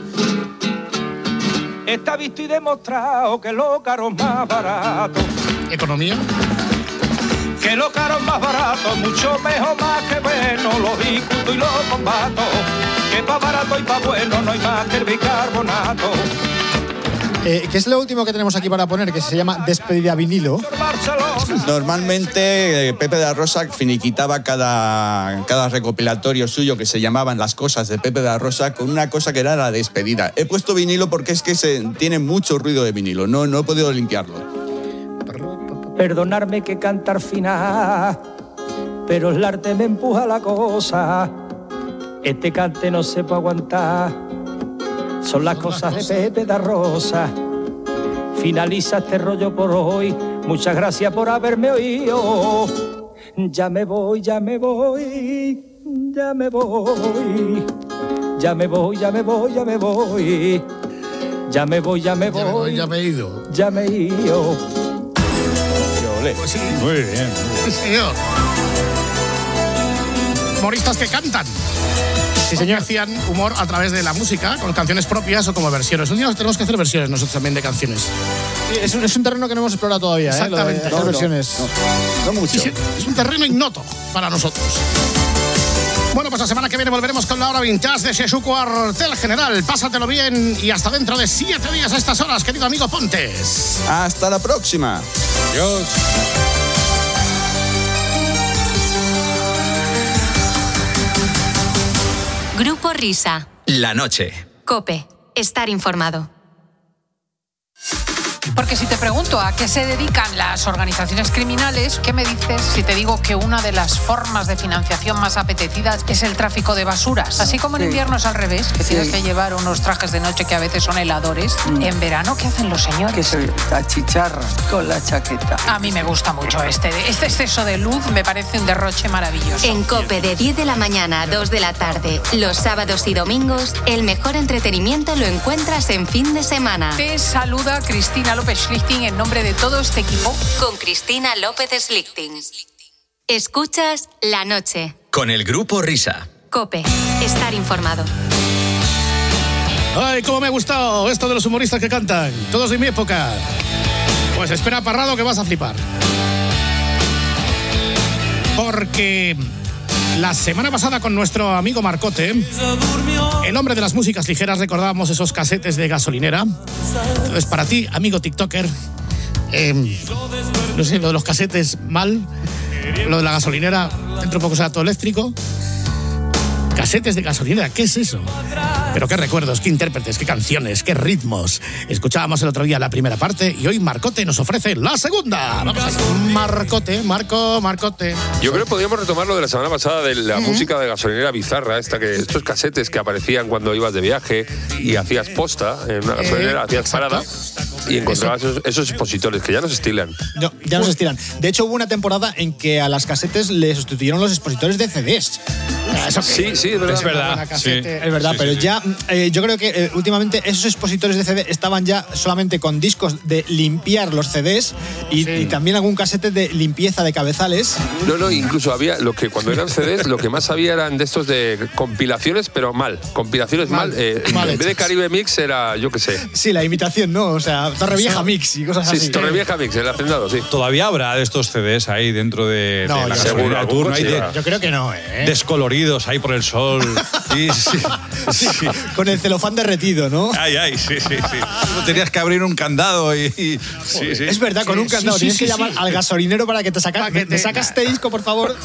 Está visto y demostrado que lo caro es más barato. ¿Economía? Que lo caro es más barato, mucho mejor más que bueno, lo discuto y lo combato. Que pa' barato y pa' bueno no hay más que el bicarbonato. Eh, ¿Qué es lo último que tenemos aquí para poner? Que se llama Despedida Vinilo. Normalmente eh, Pepe da Rosa finiquitaba cada, cada recopilatorio suyo que se llamaban Las cosas de Pepe da Rosa con una cosa que era la despedida. He puesto vinilo porque es que se, tiene mucho ruido de vinilo, no, no he podido limpiarlo. Perdonarme que cantar final, pero el arte me empuja la cosa. Este cante no se puede aguantar. Son las cosas de Pepe da Rosa. Finaliza este rollo por hoy. Muchas gracias por haberme oído. Ya me voy, ya me voy, ya me voy. Ya me voy, ya me voy, ya me voy. Ya me voy, ya me voy. Ya me he ido. Ya me he ido. Pues sí. Muy bien. Sí, señor. Humoristas que cantan. Sí, señor. Hacían humor a través de la música, con canciones propias o como versiones. Un día tenemos que hacer versiones nosotros también de canciones. Sí, es, un, es un terreno que no hemos explorado todavía, Exactamente. ¿eh? Lo de hacer No, no, versiones. No, no mucho. Sí, sí, es un terreno ignoto para nosotros. Bueno, pues la semana que viene volveremos con la hora vintage de Xexu Cuartel General. Pásatelo bien y hasta dentro de siete días a estas horas, querido amigo Pontes. Hasta la próxima. Adiós. Grupo Risa. La noche. COPE. Estar informado. Porque si te pregunto a qué se dedican las organizaciones criminales, ¿qué me dices si te digo que una de las formas de financiación más apetecidas es el tráfico de basuras? Así como en Sí. invierno es al revés, que Sí. tienes que llevar unos trajes de noche que a veces son heladores. Mm. En verano, ¿qué hacen los señores? Que se achicharra con la chaqueta. A mí me gusta mucho este. Este exceso de luz me parece un derroche maravilloso. En COPE de diez de la mañana a dos de la tarde, los sábados y domingos, el mejor entretenimiento lo encuentras en fin de semana. Te saluda Cristina López Schlichting en nombre de todo este equipo. Con Cristina López Schlichting. Escuchas La Noche. Con el Grupo Risa. COPE. Estar informado. Ay, cómo me ha gustado esto de los humoristas que cantan. Todos de mi época. Pues espera, Parrado, que vas a flipar. Porque la semana pasada con nuestro amigo Marcote, el hombre de las músicas ligeras, recordábamos esos casetes de gasolinera. Entonces, para ti, amigo TikToker, eh, no sé, lo de los casetes mal, lo de la gasolinera, dentro de poco será todo eléctrico. Casetes de gasolinera, ¿qué es eso? Pero qué recuerdos, qué intérpretes, qué canciones, qué ritmos. Escuchábamos el otro día la primera parte y hoy Marcote nos ofrece la segunda. Vamos a Marcote, Marco, Marcote. Yo creo que podríamos retomar lo de la semana pasada de la música de gasolinera bizarra, esta que estos casetes que aparecían cuando ibas de viaje y hacías posta en una gasolinera, Eh, hacías exacto. parada y encontrabas esos, esos expositores que ya no se estilan. No, ya no se estiran. De hecho, hubo una temporada en que a las casetes le sustituyeron los expositores de C Ds. Eso que- Sí, sí, es verdad. Es verdad, Una casete. Es verdad, Sí, pero sí, sí. ya eh, yo creo que eh, últimamente esos expositores de C D estaban ya solamente con discos de limpiar los C Ds y, y también algún casete de limpieza de cabezales. No, no, incluso había, lo que cuando eran C Ds, lo que más había eran de estos de compilaciones, pero mal. Compilaciones mal. Mal, eh, mal en vez de hechas. Caribe Mix era, yo qué sé. Sí, la imitación, ¿no? O sea, Torrevieja Mix y cosas Sí, así. Torrevieja Mix, el hacendado, sí. Todavía habrá de estos C Ds ahí dentro de, No, de la yo- gasolinera seguro, de turno, algún ahí de- coche Yo creo que no, ¿eh? descoloridos ahí por el sol. Sí, sí, sí. Con el celofán derretido, ¿no? Ay, ay, sí, sí, sí. No tenías que abrir un candado y... y- sí, sí. Es verdad, con un Sí, candado. sí, Tienes sí, que sí. llamar al gasolinero para que te sacas. ¿Me, me sacas este disco, por favor?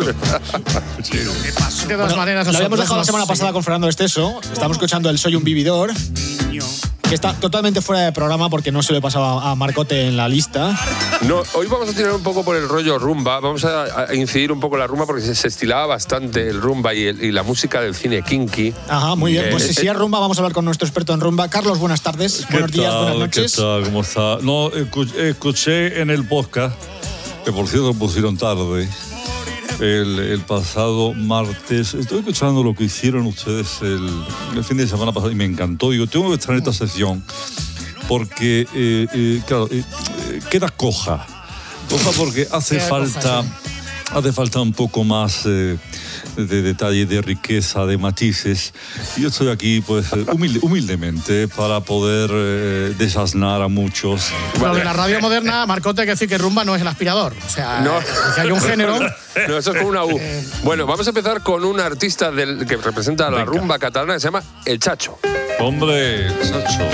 De todas Bueno, maneras, lo habíamos nosotros dejado la nos- semana pasada con Fernando Esteso. Estamos escuchando el Soy un Vividor, que está totalmente fuera de programa porque no se le pasaba a Marcote en la lista. No, hoy vamos a tirar un poco por el rollo rumba, vamos a, a incidir un poco en la rumba porque se, se estilaba bastante el rumba y, el- y la música del cine kinky. Ajá, muy bien. Eh, Pues eh, si es rumba, vamos a hablar con nuestro experto en rumba. Carlos, buenas tardes. ¿Qué Buenos días, tal? buenas noches. ¿Qué tal? ¿Cómo está? No, escu- escuché en el podcast, que por cierto pusieron tarde, el, el pasado martes. Estoy escuchando lo que hicieron ustedes el, el fin de semana pasado y me encantó. Digo, tengo que estar en esta sesión porque, eh, eh, claro, eh, eh, queda coja. Coja porque hace Queda falta... coja, sí. Hace falta un poco más eh, de detalle, de riqueza, de matices. Y yo estoy aquí, pues, eh, humilde- humildemente para poder eh, desasnar a muchos. Lo de la radio moderna, Marcote, hay que decir que rumba no es el aspirador. O sea, No. eh, que hay un género. No, eso es con una U. Bueno, vamos a empezar con un artista del, que representa a la rumba catalana que se llama El Chacho. Hombre, Sacho.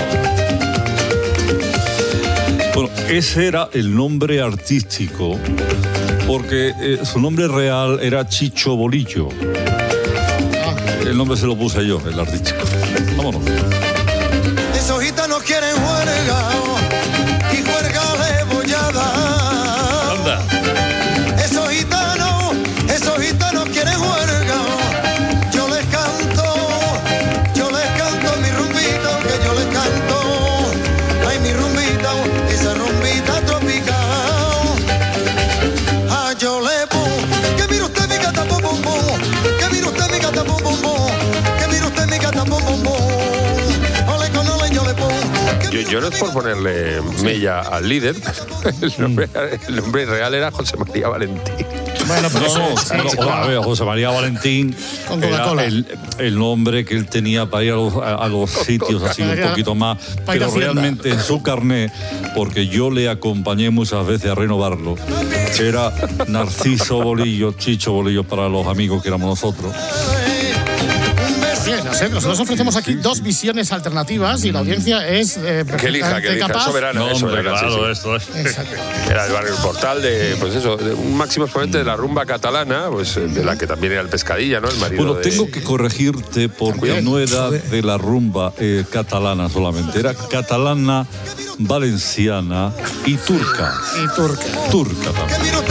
Bueno, ese era el nombre artístico, porque eh, su nombre real era Chicho Bolillo. El nombre se lo puse yo, el artístico. Vámonos. Esos gitanos quieren juerga y juerga le voy a dar. Anda. Esos gitanos, esos gitanos quieren juerga. Yo les canto, yo les canto mi rumbita, que yo les canto. Ay, mi rumbita, esa rumbita tropical. Ah, yo le pongo, que mire usted mi gata pum pum pum, que mire usted mi gata pum pum pum, que mire usted mi gata pum pum pum. Ole con ole yo le pongo. Yo, yo no es por ponerle mella al líder, el nombre, el nombre real era José María Valentín. Bueno, pero No, eso- no, sí, no, a ver, José María Valentín Con era Coca-Cola. el, el nombre que él tenía para ir a los, a- a los sitios así un poquito más, Para ir a pero Hacienda. realmente en su carné, porque yo le acompañé muchas veces a renovarlo, era Narciso Bolillo, Chicho Bolillo para los amigos que éramos nosotros. Oye, no sé, nosotros ofrecemos aquí dos visiones alternativas y la audiencia es eh, Que elija, que elija, capaz. es soberana. No, es hombre, soberana, claro, sí, esto es. sí. Era el barrio El Portal, de, pues eso, de un máximo exponente de la rumba catalana, pues de la que también era el Pescadilla, ¿no? El marido Bueno, de... tengo que corregirte porque no era de la rumba eh, catalana solamente, era catalana, valenciana y turca. Y turca. Turca también.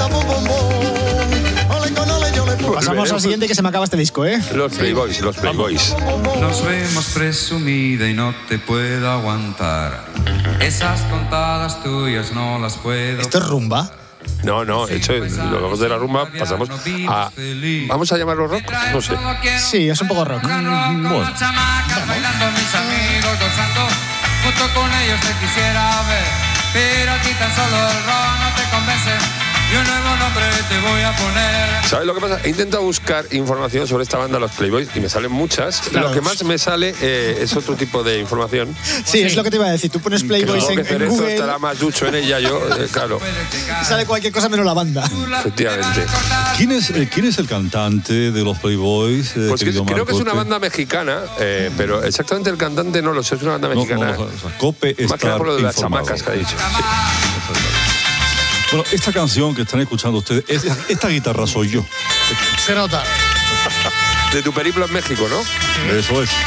Pasamos al siguiente que se me acaba este disco, ¿eh? Los Playboys, los Playboys. Nos vemos presumida y no te puedo aguantar. Esas tontadas tuyas no las puedo. ¿Esto es rumba? No, no, de hecho, luego de la rumba pasamos a... ¿Vamos a llamarlo rock? No sé. Sí, es un poco rock. Mm, bueno. Chamacas bailando mis amigos gozando. Junto con ellos te quisiera ver. Pero a ti tan solo el rock no te convence. Y un nuevo nombre te voy a poner. ¿Sabes lo que pasa? He intentado buscar información sobre esta banda, los Playboys, y me salen muchas. Claro. Lo que más me sale eh, es otro tipo de información. Sí, es lo que te iba a decir. Tú pones Playboys Claro, en, que en Cerezo Google, estará más ducho en ella, yo, eh, claro. sale cualquier cosa menos la banda. Efectivamente. ¿Quién es, eh, ¿Quién es el cantante de los Playboys? Eh, Pues que, querido creo que es una Marcote? banda mexicana, eh, pero exactamente el cantante no lo sé, es una banda No, mexicana. no, o sea, Cope Más que nada está por lo de las informado. chamacas que ha dicho. Bueno, esta canción que están escuchando ustedes, es- esta guitarra soy yo. Se nota. De tu periplo en México, ¿no? Eso es.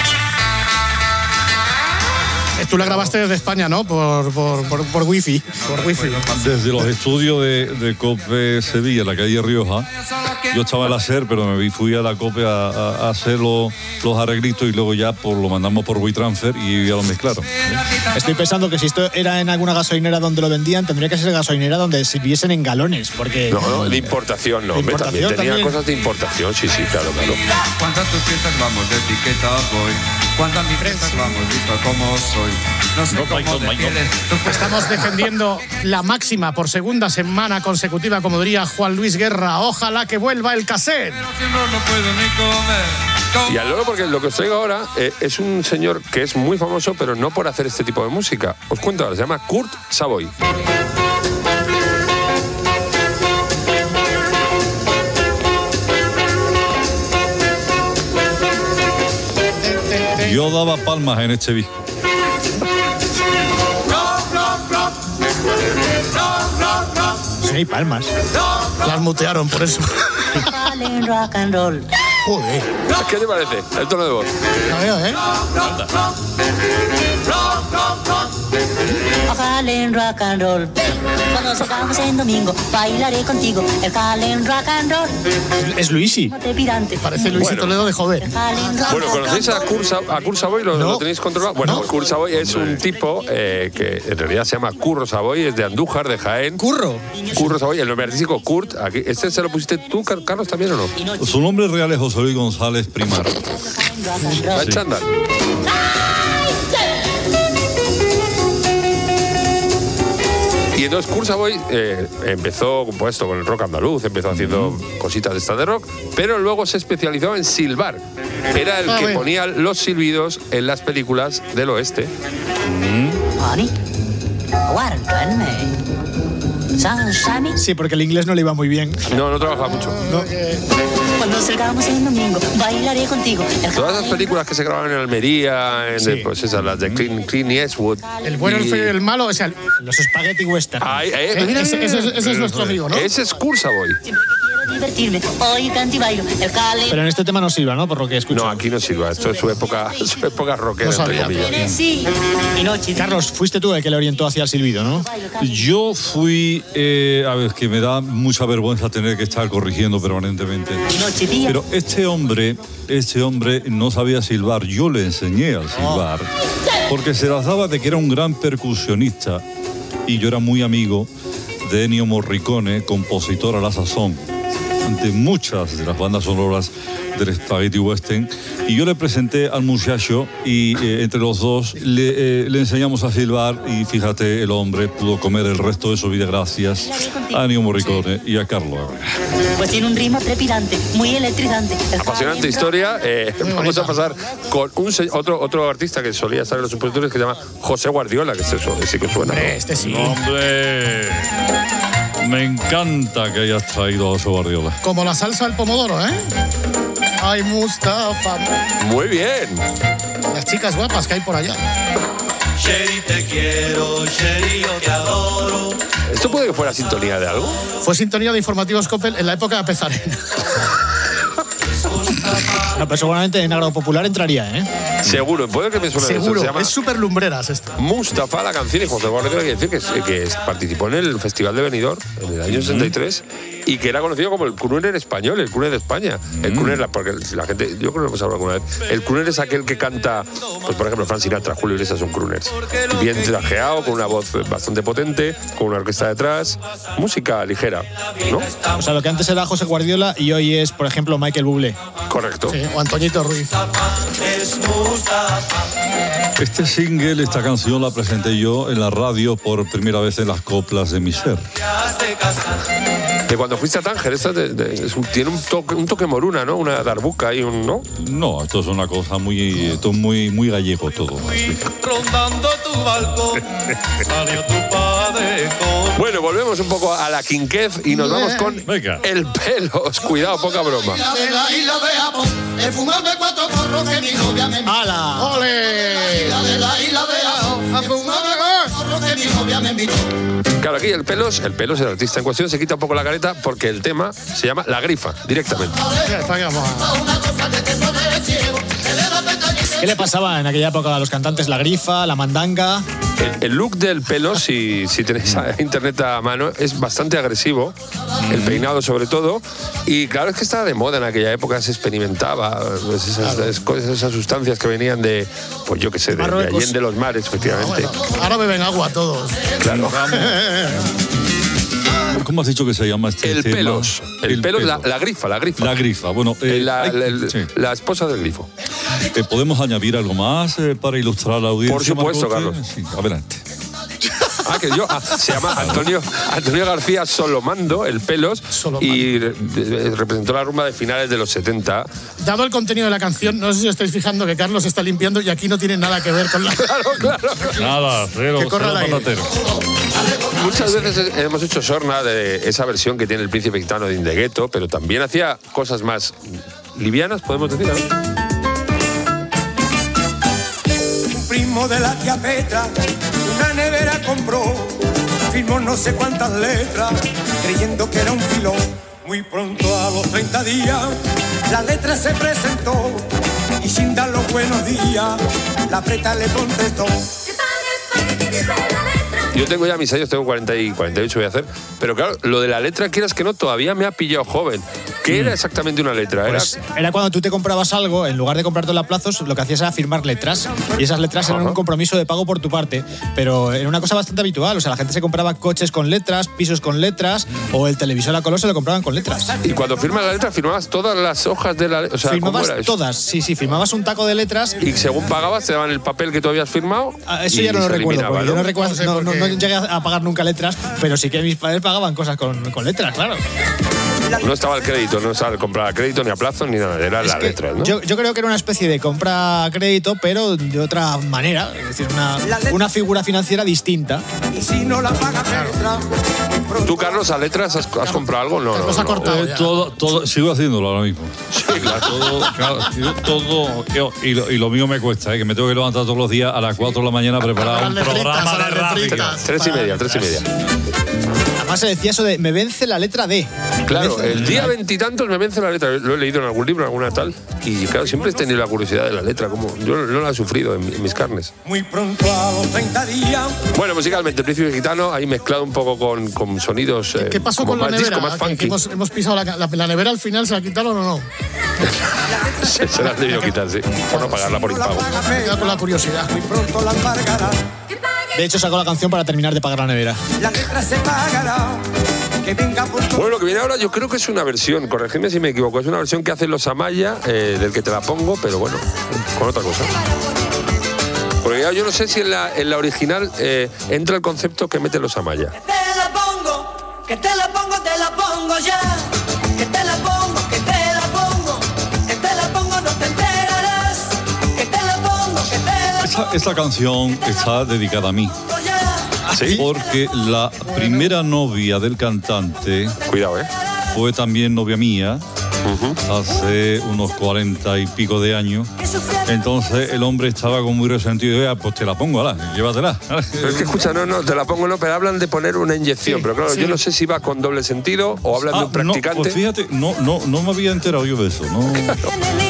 Tú la grabaste desde España, ¿no? Por, por, por, por wifi. Por wifi. Desde los estudios de, de COPE Sevilla, en la calle Rioja, yo estaba en la SER, pero me vi- fui a la COPE a, a- a hacer los, los arreglitos y luego ya por, lo mandamos por WeTransfer y ya lo mezclaron. Estoy pensando que si esto era en alguna gasolinera donde lo vendían, tendría que ser gasolinera donde sirviesen en galones, porque... No, no, de importación, no. De hombre, también importación tenía también. cosas de importación, sí, sí, claro, claro. Cuando a tus fiestas vamos de etiqueta voy. Cuando a mis fiestas vamos, visto como soy. No sé cómo de pieles. Estamos defendiendo la máxima por segunda semana consecutiva, como diría Juan Luis Guerra. Ojalá que vuelva el cassette. No puedo ni comer. Y al loro, porque lo que os traigo ahora eh, es un señor que es muy famoso, pero no por hacer este tipo de música. Os cuento ahora, se llama Kurt Savoy. Yo daba palmas en este disco. Sí, hay palmas. Las mutearon por eso. rock and roll. Joder. ¿Qué te parece? El tono de voz. La veo, ¿eh? Ojalá en rock and roll. Cuando salgamos en domingo, bailaré contigo el Harlem rock and roll. Es Luisi. Parece Luis Bueno. Toledo de joven. Bueno, ¿conocéis a Kurt, Sa- a Kurt Savoy? ¿Lo, No. lo tenéis controlado? Bueno, No. Kurt Savoy es un tipo eh, que en realidad se llama Curro Savoy, es de Andújar, de Jaén. ¿Curro? Curro Savoy, el nombre artístico Kurt. Aquí, ¿Este se lo pusiste tú, Car- Carlos, también o no? Su nombre real es José Luis González Primar. ¿Va chándal? Y entonces Kurt Savoy eh, empezó pues, esto, con el rock andaluz, empezó haciendo cositas de estas de rock, pero luego se especializó en silbar. Era el Ah, que bueno. ponía los silbidos en las películas del oeste. Honey, aguárdame. Sunshine. Sí, porque el inglés no le iba muy bien. No, no trabajaba mucho. Cuando salgamos en domingo, bailaré contigo el Todas las películas que se grababan en Almería, en, Sí. pues esas, las de Clint, Clint Eastwood. El bueno, el y- feo y el malo, o sea, Los spaghetti western. Ay, eh, Eh, mira, ese- mira, ese- mira. ese es nuestro amigo, ¿no? Ese es Kurt Savoy. divertirme. Hoy canto y bailo el Harlem. Pero en este tema no sirva, ¿no? Por lo que escucho. No, aquí no sirva. Esto es su época, su época rockera, No entre sabía. comillas. Sí, y noche. Carlos, fuiste tú el que le orientó hacia el silbido, ¿no? Yo fui, eh, a ver, que me da mucha vergüenza tener que estar corrigiendo permanentemente. Noche y día. Pero este hombre, este hombre no sabía silbar. Yo le enseñé a silbar porque se las daba de que era un gran percusionista y yo era muy amigo de Ennio Morricone, compositor a la sazón de muchas de las bandas sonoras del Spaghetti Western, y yo le presenté al muchacho y eh, entre los dos le, eh, le enseñamos a silbar y fíjate, el hombre pudo comer el resto de su vida gracias a Ennio Morricone y a Carlo. Pues tiene un ritmo trepidante, muy electrizante. El Apasionante Harlem historia. Eh, vamos a pasar con un se- otro, otro artista que solía estar en los supositores que se llama José Guardiola, que este su- sí que suena. ¿no? Este sí. ¡Hombre! Me encanta que hayas traído a José Guardiola. Como la salsa al pomodoro, ¿eh? Ay, Mustafa. Muy bien. Las chicas guapas que hay por allá. Sherry, te quiero, Sherry, yo te adoro. ¿Esto puede que fuera sintonía de algo? Fue sintonía de informativos Coppel en la época de Pezarena. No, pero seguramente en Agro Popular entraría, ¿eh? Seguro, puede que me suene eso. Seguro, Se llama es súper lumbreras esto. Mustafa, la canción, y José Guardia hay que decir que, es- que es- participó en el Festival de Benidorm en el año sesenta y tres y que era conocido como el crooner español, el crooner de España. El crooner, la- porque la gente, yo creo que lo hemos hablado alguna vez, el crooner es aquel que canta, pues por ejemplo, Frank Sinatra, Julio Iglesias son crooners. Bien trajeado, con una voz bastante potente, con una orquesta detrás, música ligera, ¿no? O sea, lo que antes era José Guardiola y hoy es, por ejemplo, Michael Bublé. Correcto. Sí, o Antoñito Ruiz. Este single, esta canción la presenté yo en la radio por primera vez en las coplas de mi ser. De cuando fuiste a Tánger, esta de- de- es un- tiene un toque, un toque moruna, ¿no? Una darbuca y un, ¿no? No, esto es una cosa muy, esto es muy, muy gallego todo. Rondando tu balcón, salió tu padre con... Bueno, volvemos un poco a la quinquez y nos vamos con Venga. el pelos. Cuidado, poca broma. La de la isla de Japón, he fumado cuatro porros que mi novia me... ¡Hala! ¡Ole! La de la isla de Japón, he fumado cuatro porros que mi novia me invitó. Claro, aquí el pelos, el pelos, el artista en cuestión, se quita un poco la careta porque el tema se llama La Grifa, directamente. Ya está, ya vamos a- ¿Qué le pasaba en aquella época a los cantantes? La grifa, la mandanga. El, el look del pelo, si, si tenéis a- internet a mano, es bastante agresivo, el peinado sobre todo, y claro, es que estaba de moda en aquella época, se experimentaba pues, esas, esas cosas, esas sustancias que venían de, pues yo qué sé, de, de Marruecos. Allende los mares, efectivamente. Ahora beben agua todos. Claro. ¿Cómo has dicho que se llama este El tema? pelos. El, pelos, la, la grifa, la grifa. La grifa, bueno. eh, la, hay- la- el- sí. la esposa del grifo. Eh, ¿Podemos añadir algo más eh, para ilustrar a la audiencia? Por supuesto, Margote? Carlos. Sí, adelante. Ah, que yo, ah, se llama Antonio, Antonio García Solomando, el pelos, y re- de- representó la rumba de finales de los setenta. Dado el contenido de la canción, no sé si os estáis fijando que Carlos está limpiando y aquí no tiene nada que ver con la... Claro, claro. Nada, cero, Que corra cero el aire. patatero. Muchas veces hemos hecho sorna de esa versión que tiene el príncipe gitano de Indegueto, pero también hacía cosas más livianas, podemos decir, ¿no? Un primo de la tía Petra, una nevera compró, firmó no sé cuántas letras, creyendo que era un filón. Muy pronto, a los treinta días, la letra se presentó y sin dar los buenos días, la Preta le contestó. Yo tengo ya mis años, tengo cuarenta y cuarenta y ocho voy a hacer, pero claro, lo de la letra, quieras que no, todavía me ha pillado joven. ¿Qué era exactamente una letra? Era Pues era cuando tú te comprabas algo, en lugar de comprártelo a plazos, lo que hacías era firmar letras. Y esas letras eran Ajá. un compromiso de pago por tu parte. Pero era una cosa bastante habitual. O sea, la gente se compraba coches con letras, pisos con letras, o el televisor a color se lo compraban con letras. Y cuando firmas la letra, firmabas todas las hojas de la letra. O sea, ¿cómo firmabas era eso? todas, sí, sí, firmabas un taco de letras. Y según pagabas, te daban el papel que tú habías firmado. Ah, Eso y ya no lo se recuerdo, eliminaba, porque yo no recuerdo, sé no, por no- qué. no llegué a pagar nunca letras, pero sí que mis padres pagaban cosas con, con letras, claro. No estaba el crédito, no estaba el comprar a crédito, ni a plazo, ni nada. Era Es la que letra, ¿no? yo, yo creo que era una especie de compra a crédito, pero de otra manera, es decir, una, una figura financiera distinta. Y si no la paga Petra, ¿Tú, Carlos, a letras has, has comprado algo? No, no, Carlos ha no. cortado Eh, ya. todo, todo, sigo haciéndolo ahora mismo. Sí, claro. Todo, claro, yo todo yo- y, lo, y lo mío me cuesta, eh, que me tengo que levantar todos los días a las cuatro de la mañana a preparar A un las letritas, programa a las de radio. letritas. Tres y media, tres y media. Además se decía eso de me vence la letra D. Claro, Me vence- el día veintitantos me vence la letra. Lo he leído en algún libro, en alguna tal. Y claro, siempre he tenido la curiosidad de la letra. Como yo no la he sufrido en, en mis carnes. muy pronto, a los treinta días, Bueno, musicalmente, el príncipe gitano, ahí mezclado un poco con, con sonidos. eh, ¿Qué pasó como con la más nevera? disco, más Que- que funky. hemos, hemos pisado la, la, la nevera al final, ¿se la quitaron o no? Se, se la han debido quitar, sí. Por no pagarla por impago. Me quedo con la curiosidad. muy pronto la embargará, De hecho, sacó la canción para terminar de pagar la nevera. la letra se pagará, que venga por todo. Bueno, lo que viene ahora yo creo que es una versión, corregidme si me equivoco, es una versión que hacen los Amaya, eh, del que te la pongo, pero bueno, con otra cosa. Porque ya yo no sé si en la, en la original eh, entra el concepto que meten los Amaya. Te la pongo, que te la pongo, te la pongo ya. Que te la pongo, que te la pongo, que te la pongo, no te enterarás. Que te la pongo, que te la Esta, esta canción está dedicada a mí. pongo ya. ¿Sí? Porque la primera novia del cantante Cuidado, ¿eh? fue también novia mía uh-huh. hace unos cuarenta y pico de años. Entonces el hombre estaba con muy resentido. Vea, pues te la pongo, ala, llévatela. Pero es que escucha, no, no, te la pongo, no, pero hablan de poner una inyección. Sí, pero claro, sí. yo no sé si va con doble sentido o hablan ah, de un practicante. No, pues fíjate, no, no, no me había enterado yo de eso. No. Claro.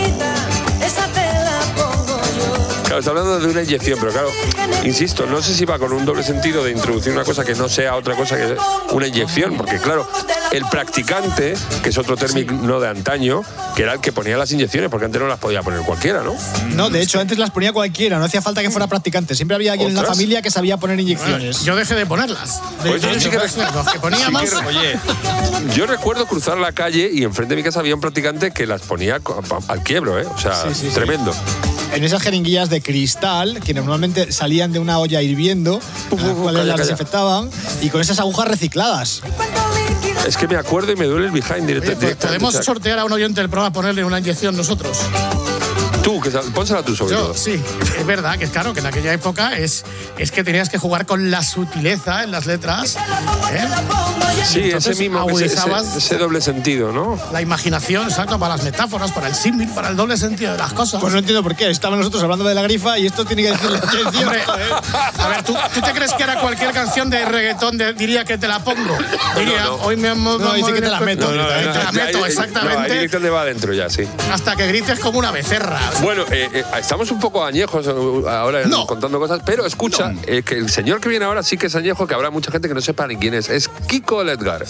Claro, está hablando de una inyección, pero claro, insisto, no sé si va con un doble sentido de introducir una cosa que no sea otra cosa que una inyección, porque claro, el practicante, que es otro término de antaño, que era el que ponía las inyecciones, porque antes no las podía poner cualquiera, ¿no? No, de hecho, antes las ponía cualquiera, no hacía falta que fuera practicante, siempre había alguien ¿Otras? en la familia que sabía poner inyecciones. Bueno, yo dejé de ponerlas. Pues de, yo sí que, recuerdo, que ponía sí más. Que, oye, yo recuerdo cruzar la calle y enfrente de mi casa había un practicante que las ponía al quiebro, ¿eh? O sea, sí, sí, tremendo. Sí. En esas jeringuillas de cristal, que normalmente salían de una olla hirviendo, uh, las desinfectaban, y con esas agujas recicladas. Es que me acuerdo y me duele el behind directamente. Pues podemos sortear a un oyente del programa, ponerle una inyección nosotros. Tú, que pónsela tú sobre Yo, todo. Sí, es verdad que es claro que en aquella época es, es que tenías que jugar con la sutileza en las letras. ¿eh? Sí, ese mismo, ese, ese, ese doble sentido, ¿no? La imaginación, exacto, para las metáforas, para el símil, para el doble sentido de las cosas. Pues no entiendo por qué. Estaban nosotros hablando de la grifa y esto tiene que decir la atención. Hombre, a ver, ¿tú, ¿tú te crees que ahora cualquier canción de reggaetón de, diría que te la pongo? Diría, no, no. hoy me amo. No, dice que te la meto. No, no, no, te no, la meto, no, exactamente. No, ahí directamente va adentro ya, sí. Hasta que grites como una becerra. Bueno, eh, eh, estamos un poco añejos ahora no. contando cosas, pero escucha, no. eh, que el señor que viene ahora sí que es añejo, que habrá mucha gente que no sepa ni quién es. Es Kiko Ledgar.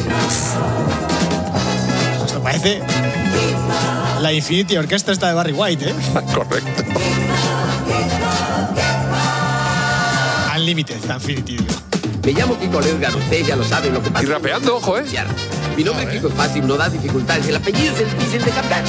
Esto parece la Infinity Orquesta esta de Barry White, ¿eh? Correcto. Unlimited, Infinity. Me llamo Kiko Ledgar, ustedes ya lo saben lo que pasa. Y rapeando, ojo, ¿eh? Mi nombre es Kiko, es fácil, no da dificultades. El apellido es el difícil de captar.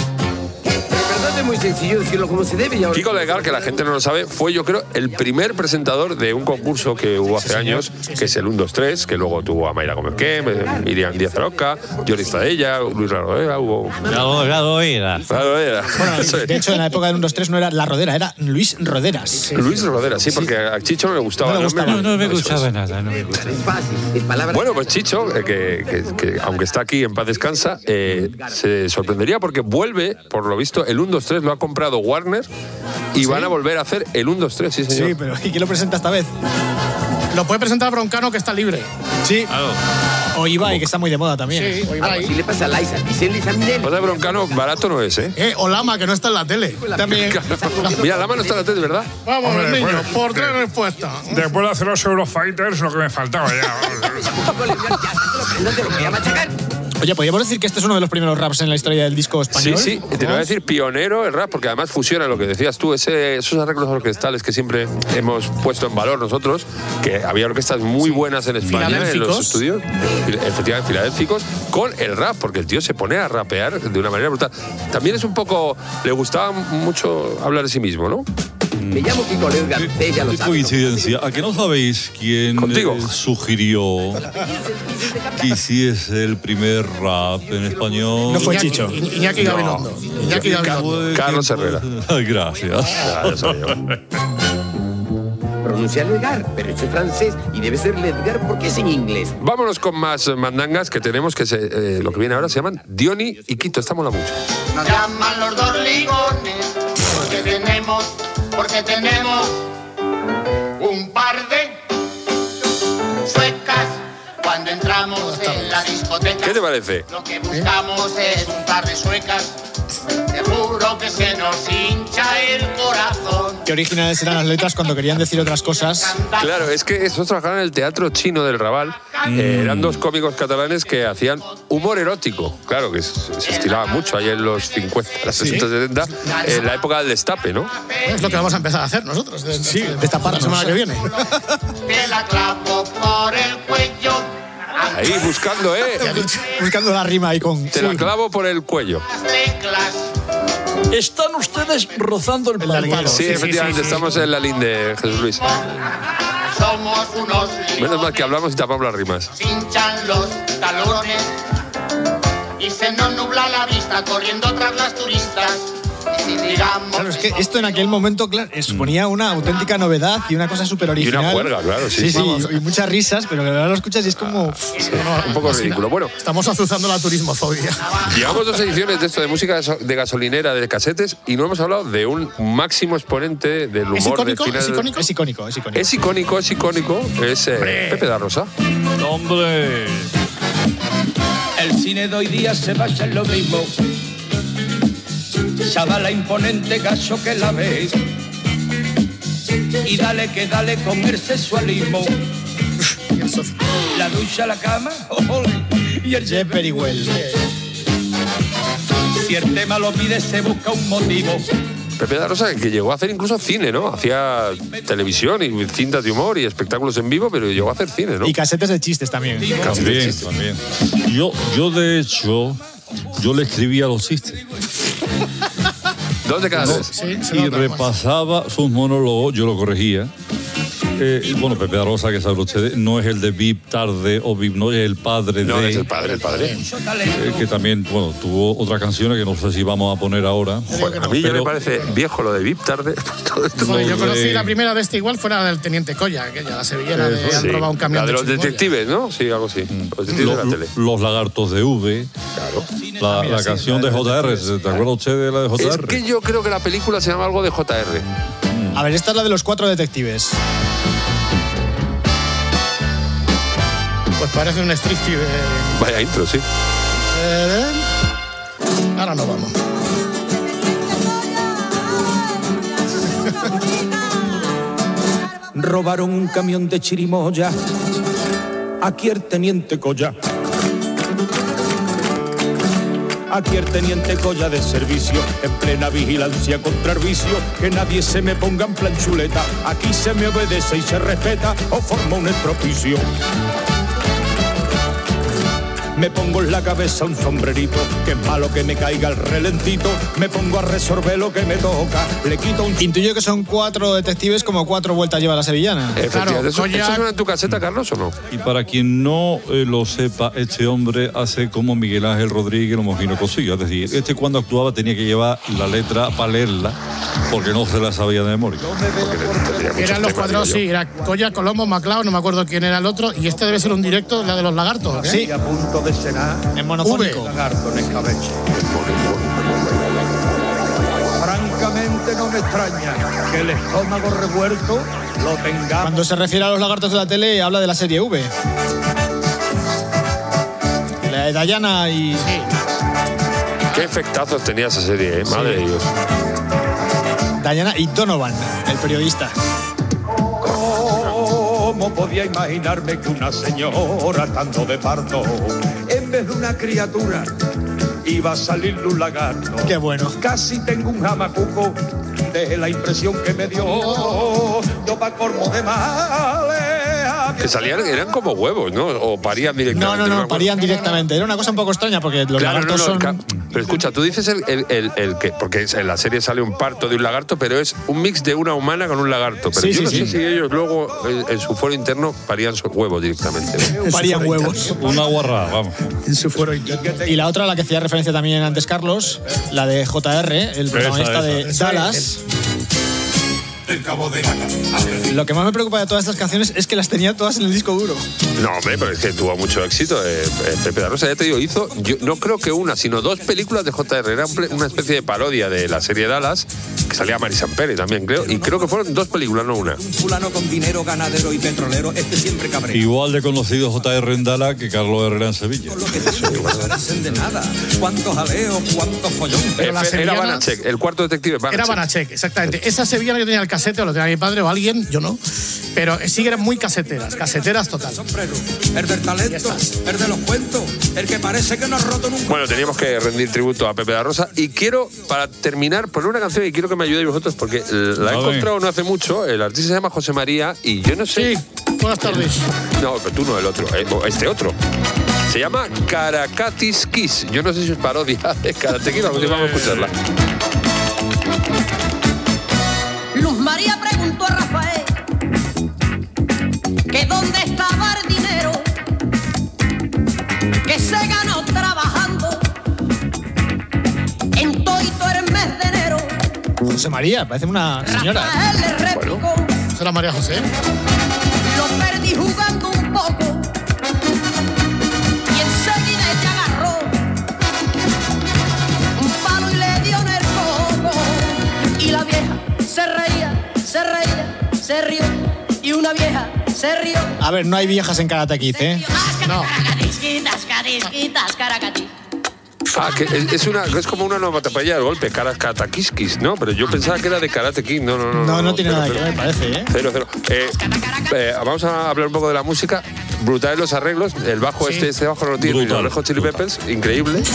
Es muy sencillo decirlo como se debe. Kiko Ledgar, que la gente no lo sabe, fue yo creo el primer presentador de un concurso que hubo hace sí, años, sí, sí. que es el uno dos tres, que luego tuvo a Mayra Gómez Kem, Miriam Díaz Aroca, Jordi Stadella, Luis La Rodera, hubo... La Rodera. La Rodera. Bueno, de hecho, en la época del uno dos tres no era La Rodera, era Luis Roderas. Sí, Luis sí. Rodera, sí, porque a Chicho no le gustaba. No, le gustaba. no, no me gustaba nada. No me gustaba. Es fácil, es palabra. Bueno, pues Chicho, eh, que, que, que aunque está aquí en paz descansa, eh, se sorprendería porque vuelve, por lo visto, el uno dos tres lo ha comprado Warner y ¿Sí? van a volver a hacer el uno dos tres, sí señor. Sí, pero ¿y quién lo presenta esta vez? Lo puede presentar Broncano, que está libre. Sí. Claro. O Ibai, que está muy de moda también. Sí, o Ibai. Si le pasa a Liza, dice Liza Minelli. Pues de Broncano barato no es, ¿eh? Eh, o Lama, que no está en la tele. También. Mira, Lama no está en la tele, ¿verdad? Vamos, Hombre, niño, después, por tres de, respuestas. Después de hacer los Eurofighters, lo que me faltaba ya. No te lo voy a machacar. Oye, ¿podríamos decir que este es uno de los primeros raps en la historia del disco español? Sí, sí, te lo voy a decir pionero el rap, porque además fusiona lo que decías tú, ese, esos arreglos orquestales que siempre hemos puesto en valor nosotros, que había orquestas muy buenas en España, en los estudios, efectivamente filadélficos, con el rap, porque el tío se pone a rapear de una manera brutal. También es un poco, le gustaba mucho hablar de sí mismo, ¿no? Me llamo Kiko Ledgar, ustedes ya lo Qué saben. coincidencia. ¿A que no sabéis quién eh, sugirió que hiciese el primer rap en español? No fue Chicho. Iñaki, Iñaki Gabilondo. No. Iñaki Gabilondo. Carlos Herrera. Gracias. Ya, ya Pronuncia Ledgar, pero eso es francés y debe ser Ledgar porque es en inglés. Vámonos con más mandangas que tenemos, que se, eh, lo que viene ahora se llaman Diony y Quito. Esta mola mucho. Nos llaman los dos ligones porque tenemos, porque tenemos un par de suecas cuando entramos en la discoteca. ¿Qué te parece? Lo que buscamos ¿Eh? es un par de suecas. Te juro que se nos hincha el corazón. Qué originales eran las letras cuando querían decir otras cosas. Claro, es que nosotros trabajaban en el Teatro Chino del Raval. Mm. Eh, eran dos cómicos catalanes que hacían humor erótico. Claro, que se, se estilaba mucho ahí en los cincuenta, los ¿Sí? sesenta, setenta, en la época del destape, ¿no? Es lo que vamos a empezar a hacer nosotros. De, sí, destapar la semana que viene. Te la clavo por el cuello. Ahí, buscando, ¿eh? Buscando la rima ahí con... Te la clavo por el cuello. Están ustedes rozando el palo. Sí, sí, efectivamente, sí, sí, estamos sí. en la linde, Jesús Luis. Somos unos Menos mal que hablamos y tapamos las rimas. Hinchan los talones y se nos nubla la vista corriendo tras las turistas. digamos. Claro, es que esto en aquel momento claro, suponía una auténtica novedad y una cosa súper original. Y una juerga, claro, sí. Sí, sí, Vamos. y muchas risas, pero ahora lo escuchas y es como... Un poco ridículo. Bueno, estamos azuzando la turismofobia. llevamos dos ediciones de esto de música de gasolinera, de casetes, y no hemos hablado de un máximo exponente del humor. ¿Es icónico? del final. ¿Es icónico? Es icónico, es icónico. Es icónico, es icónico. Es eh, Pepe da Rosa. ¡Hombre! El cine de hoy día se basa en lo mismo. Chavala imponente, gacho que la ves. Y dale que dale con el sexualismo. La ducha, la cama, oh, y el Jeff Very Well. Si el tema lo pide, se busca un motivo. Pepe da Rosa, que llegó a hacer incluso cine, ¿no? Hacía televisión y cintas de humor y espectáculos en vivo, pero llegó a hacer cine, ¿no? Y casetes de chistes también. También, también. Yo, yo, de hecho, yo le escribía los chistes. ¿Dónde quedaste? Sí, y repasaba sus monólogos, yo lo corregía. Eh, bueno, Pepe da Rosa, que saben ustedes, no es el de Vip Tarde o Vip No, es el padre No, de... es el padre, el padre. Eh, que también, bueno, tuvo otras canciones que no sé si vamos a poner ahora. Joder, a mí ya me parece viejo lo de Vip Tarde. Todo esto. Joder, yo de- conocí la primera de este igual fuera del Teniente Colla, aquella, la sevillana de Sí. han robado un camión La de los chirimoya. detectives, ¿no? Sí, algo así. Los detectives de la Lo- tele. Los lagartos de V. Claro. La, la sí, canción la de de J R. ¿Te acuerdas usted de la de J Es R? que yo creo que la película se llama algo de J R. A ver, esta es la de los cuatro detectives. Pues parece un striptease de... Vaya intro, sí. Eh, ahora no vamos. Robaron un camión de chirimoya. Aquí el teniente Colla. Aquí el teniente Colla de servicio, en plena vigilancia contra el vicio. Que nadie se me ponga en plan chuleta. Aquí se me obedece y se respeta o forma un estropicio. Me pongo en la cabeza un sombrerito, que es malo que me caiga el relentito. Me pongo a resolver lo que me toca. Le quito un... Intuyo que son cuatro detectives como cuatro vueltas lleva la sevillana. Efectivamente. ¿Eso, ¿Eso suena en tu caseta, Carlos, o no? Y para quien no eh, lo sepa, este hombre hace como Miguel Ángel Rodríguez lo Mojino Cosillo. Es decir, este cuando actuaba tenía que llevar la letra para leerla, porque no se la sabía de memoria. Eran los cuadros, sí, era Colla, Colombo, Maclao, no me acuerdo quién era el otro. Y este debe ser un directo, la de los lagartos. ¿eh? Sí, a punto de cenar. En monofónico. Lagarto en escabeche. Francamente no me extraña que el estómago revuelto lo tengamos. Cuando se refiere a los lagartos de la tele, habla de la serie V. La de Dayana y... Qué efectazos tenía esa serie, ¿eh? Madre de Dios. Dayana y Donovan, el periodista. ¿Cómo podía imaginarme que una señora tanto de parto, en vez de una criatura, iba a salir un lagarto? Qué bueno. Casi tengo un jamacuco de la impresión que me dio. Yo pa' colmo de males. Que salían, eran como huevos, ¿no? O parían directamente. No, no, me no, acuerdo. parían directamente. Era una cosa un poco extraña porque los Claro, no, lagartos no, son... ca- pero escucha, tú dices el, el, el, el que, porque en la serie sale un parto de un lagarto, pero es un mix de una humana con un lagarto. Pero Sí, yo sí, no sí. sé si ellos luego en, en su fuero interno parían sus huevos directamente. Parían huevos. Una guarrada, vamos. En su fuero interno. Y la otra, la que hacía referencia también antes Carlos, la de J R, el protagonista esa. de Esa Dallas. El cabo de gata. Lo que más me preocupa de todas estas canciones es que las tenía todas en el disco duro. No, hombre, pero es que tuvo mucho éxito. Eh, eh, Pepe da Rosa, ya te digo, hizo, yo no creo que una, sino dos películas de J R. Era un ple- una especie de parodia de la serie Dallas, que salía Mari Sampere también, creo. Y creo que fueron dos películas, no una. Fulano con dinero, ganadero y petrolero, este siempre cabrero. Igual de conocido J R en Dallas que Carlos Herrera en Sevilla. parecen de nada. Cuántos jaleos, cuántos follones. Pero la Eh, Era sevillana- Banachek, el cuarto detective Banachek. Era Banachek, exactamente. Esa sevillana que tenía el casete, o lo tenía mi padre o alguien, yo no. Pero sí que eran muy caseteras, caseteras total. El del talento, el de los cuentos, el que parece que no ha roto nunca. Bueno, teníamos que rendir tributo a Pepe da Rosa y quiero, para terminar, poner una canción y quiero que me ayudéis vosotros porque la he Vale. encontrado no hace mucho. El artista se llama José María y yo no sé. Sí, buenas tardes. No, pero tú no, el otro, eh, o este otro. Se llama Caracatis Kiss. Yo no sé si es parodia de Karate Kid, vamos a escucharla. Luz María preguntó a Rafael que dónde estaba el dinero que se ganó trabajando en toito el mes de enero. José María, parece una señora. Bueno, será María José. Lo perdí jugando un poco y enseguida ella agarró un palo y le dio en el coco. Y la vieja se reía, se reía, se rió. Y una vieja se rió. A ver, no hay viejas en Karate Kid, ¿eh? No. Ah, que es, es una, es como una onomatopeya del golpe, Karakatakis, ¿no? Pero yo pensaba que era de Karate Kid. No, no, no. No, no tiene cero, nada cero. que ver, parece, ¿eh? Cero, cero. Eh, eh, vamos a hablar un poco de la música. Brutales los arreglos. El bajo, Sí. este, este bajo no tiene. Y los Red Hot Chili Peppers, increíble.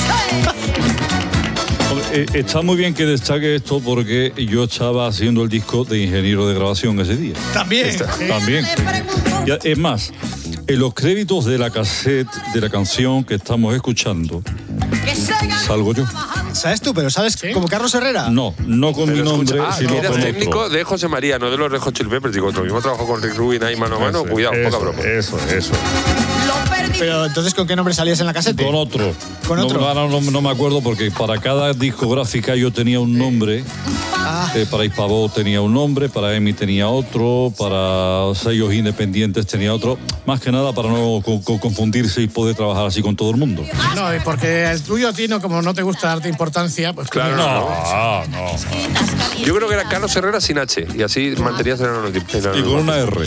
Eh, está muy bien que destaque esto porque yo estaba haciendo el disco de ingeniero de grabación ese día. También. También. Y es más, en los créditos de la cassette de la canción que estamos escuchando, salgo yo. ¿Sabes tú? Pero ¿sabes como Carlos Herrera? No, no con mi Pero nombre, escucha, ah, sino que eres con técnico otro. de José María, no de los Red Hot Chili Peppers. Digo, lo mismo trabajo con Rick Rubin ahí mano a mano. Eso, Cuidado, eso, poca broma. Eso, eso. Pero entonces, ¿con qué nombre salías en la casete? Con otro. ¿Con no, otro? ahora no, no me acuerdo porque para cada discográfica yo tenía un nombre. Ah. Eh, para Hispavox tenía un nombre, para EMI tenía otro, para sellos independientes tenía otro. Más que nada para no co- co- confundirse y poder trabajar así con todo el mundo. No, y porque el tuyo, Tino, como no te gusta darte importancia, pues Claro, no. no, no. Yo creo que era Carlos Herrera sin H y así mantenías el anonimato. Y con una R.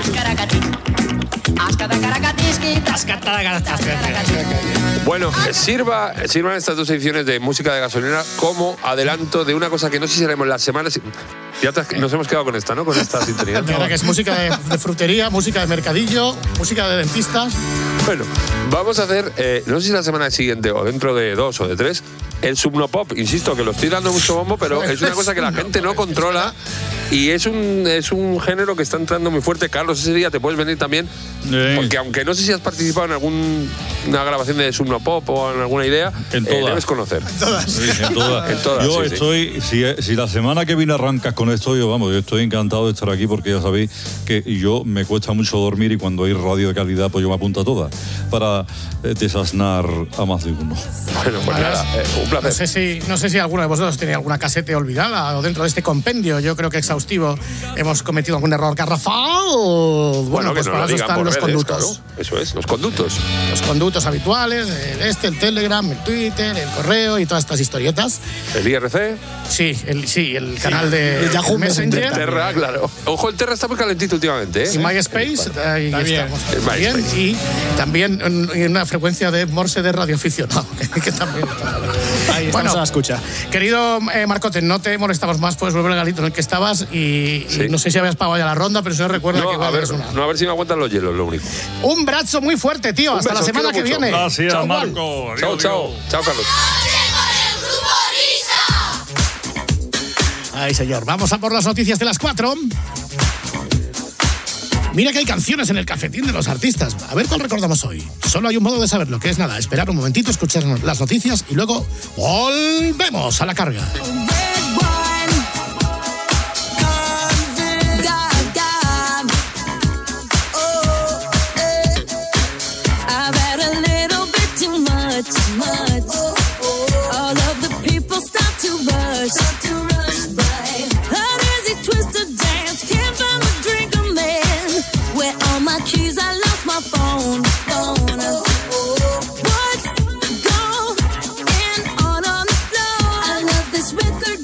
Bueno, eh, sirva, sirvan estas dos ediciones de música de gasolina como adelanto de una cosa que no sé si haremos las semanas. Ya te has- nos hemos quedado con esta, ¿no? Con esta sintonía. De verdad que es música de, de frutería, música de mercadillo, música de dentistas. Bueno, vamos a hacer, eh, no sé si la semana siguiente o dentro de dos o de tres, el subnopop. Insisto que lo estoy dando mucho bombo, pero es una cosa que la gente no controla y es un, es un género que está entrando muy fuerte. Carlos, ese día te puedes venir también, porque aunque no sé si has participado en alguna grabación de subnopop o en alguna idea, En eh, todas. debes conocer. Sí, en todas. En todas, Yo sí, sí. estoy, si, si la semana que viene arrancas con esto, yo vamos, yo estoy encantado de estar aquí porque ya sabéis que yo me cuesta mucho dormir y cuando hay radio de calidad, pues yo me apunto a todas para eh, desasnar a más de uno. Bueno, pues nada, eh, un placer. No sé, si, no sé si alguno de vosotros tiene alguna casete olvidada o dentro de este compendio, yo creo que exhaustivo, hemos cometido algún error garrafal. Bueno, Bueno, pues que para nos lo eso digan están por los redes, conductos. claro. Eso es, los conductos. Los conductos habituales, el este, el Telegram, el Twitter, el correo y todas estas historietas. El I R C. Sí, el, sí, el canal de El Yahoo Messenger. Terra, claro. Ojo, el Terra está muy calentito últimamente, ¿eh? Y MySpace, ahí También. estamos. El También, MySpace. y también en, en una frecuencia de Morse de radioaficionado, que también está. Ahí estamos a la escucha. Querido eh, Marcote, no te molestamos más, puedes volver al galito en el que estabas y, Sí. y no sé si habías pagado ya la ronda, pero si no recuerda que No, a igual ver, es una. no, a ver si me aguantan los hielos, lo único. Un brazo muy fuerte, tío. Un Hasta beso, la semana quiero que mucho. viene. Gracias, Chao, Juan. Marco. Chao, chao. Chao, Carlos. Ay, señor. Vamos a por las noticias de las cuatro. Mira que hay canciones en el cafetín de los artistas. A ver cuál recordamos hoy. Solo hay un modo de saber lo que es nada. Esperar un momentito, escuchar las noticias y luego volvemos a la carga. I've had a little bit too much, much. All of the people start to rush, to rush by. An easy twisted dance, can't find a drink a man. Where all my keys? I lost my phone, phone. What's going on on the floor? I love this record.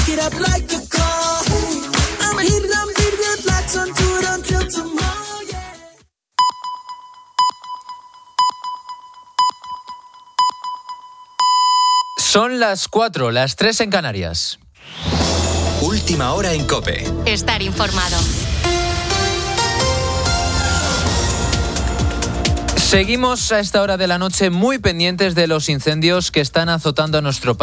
it up like a car. I'ma hit it, I'ma hit it like sun to it until tomorrow, yeah. Son las cuatro, las tres en Canarias. Última hora en COPE. Estar informado. Seguimos a esta hora de la noche muy pendientes de los incendios que están azotando a nuestro país.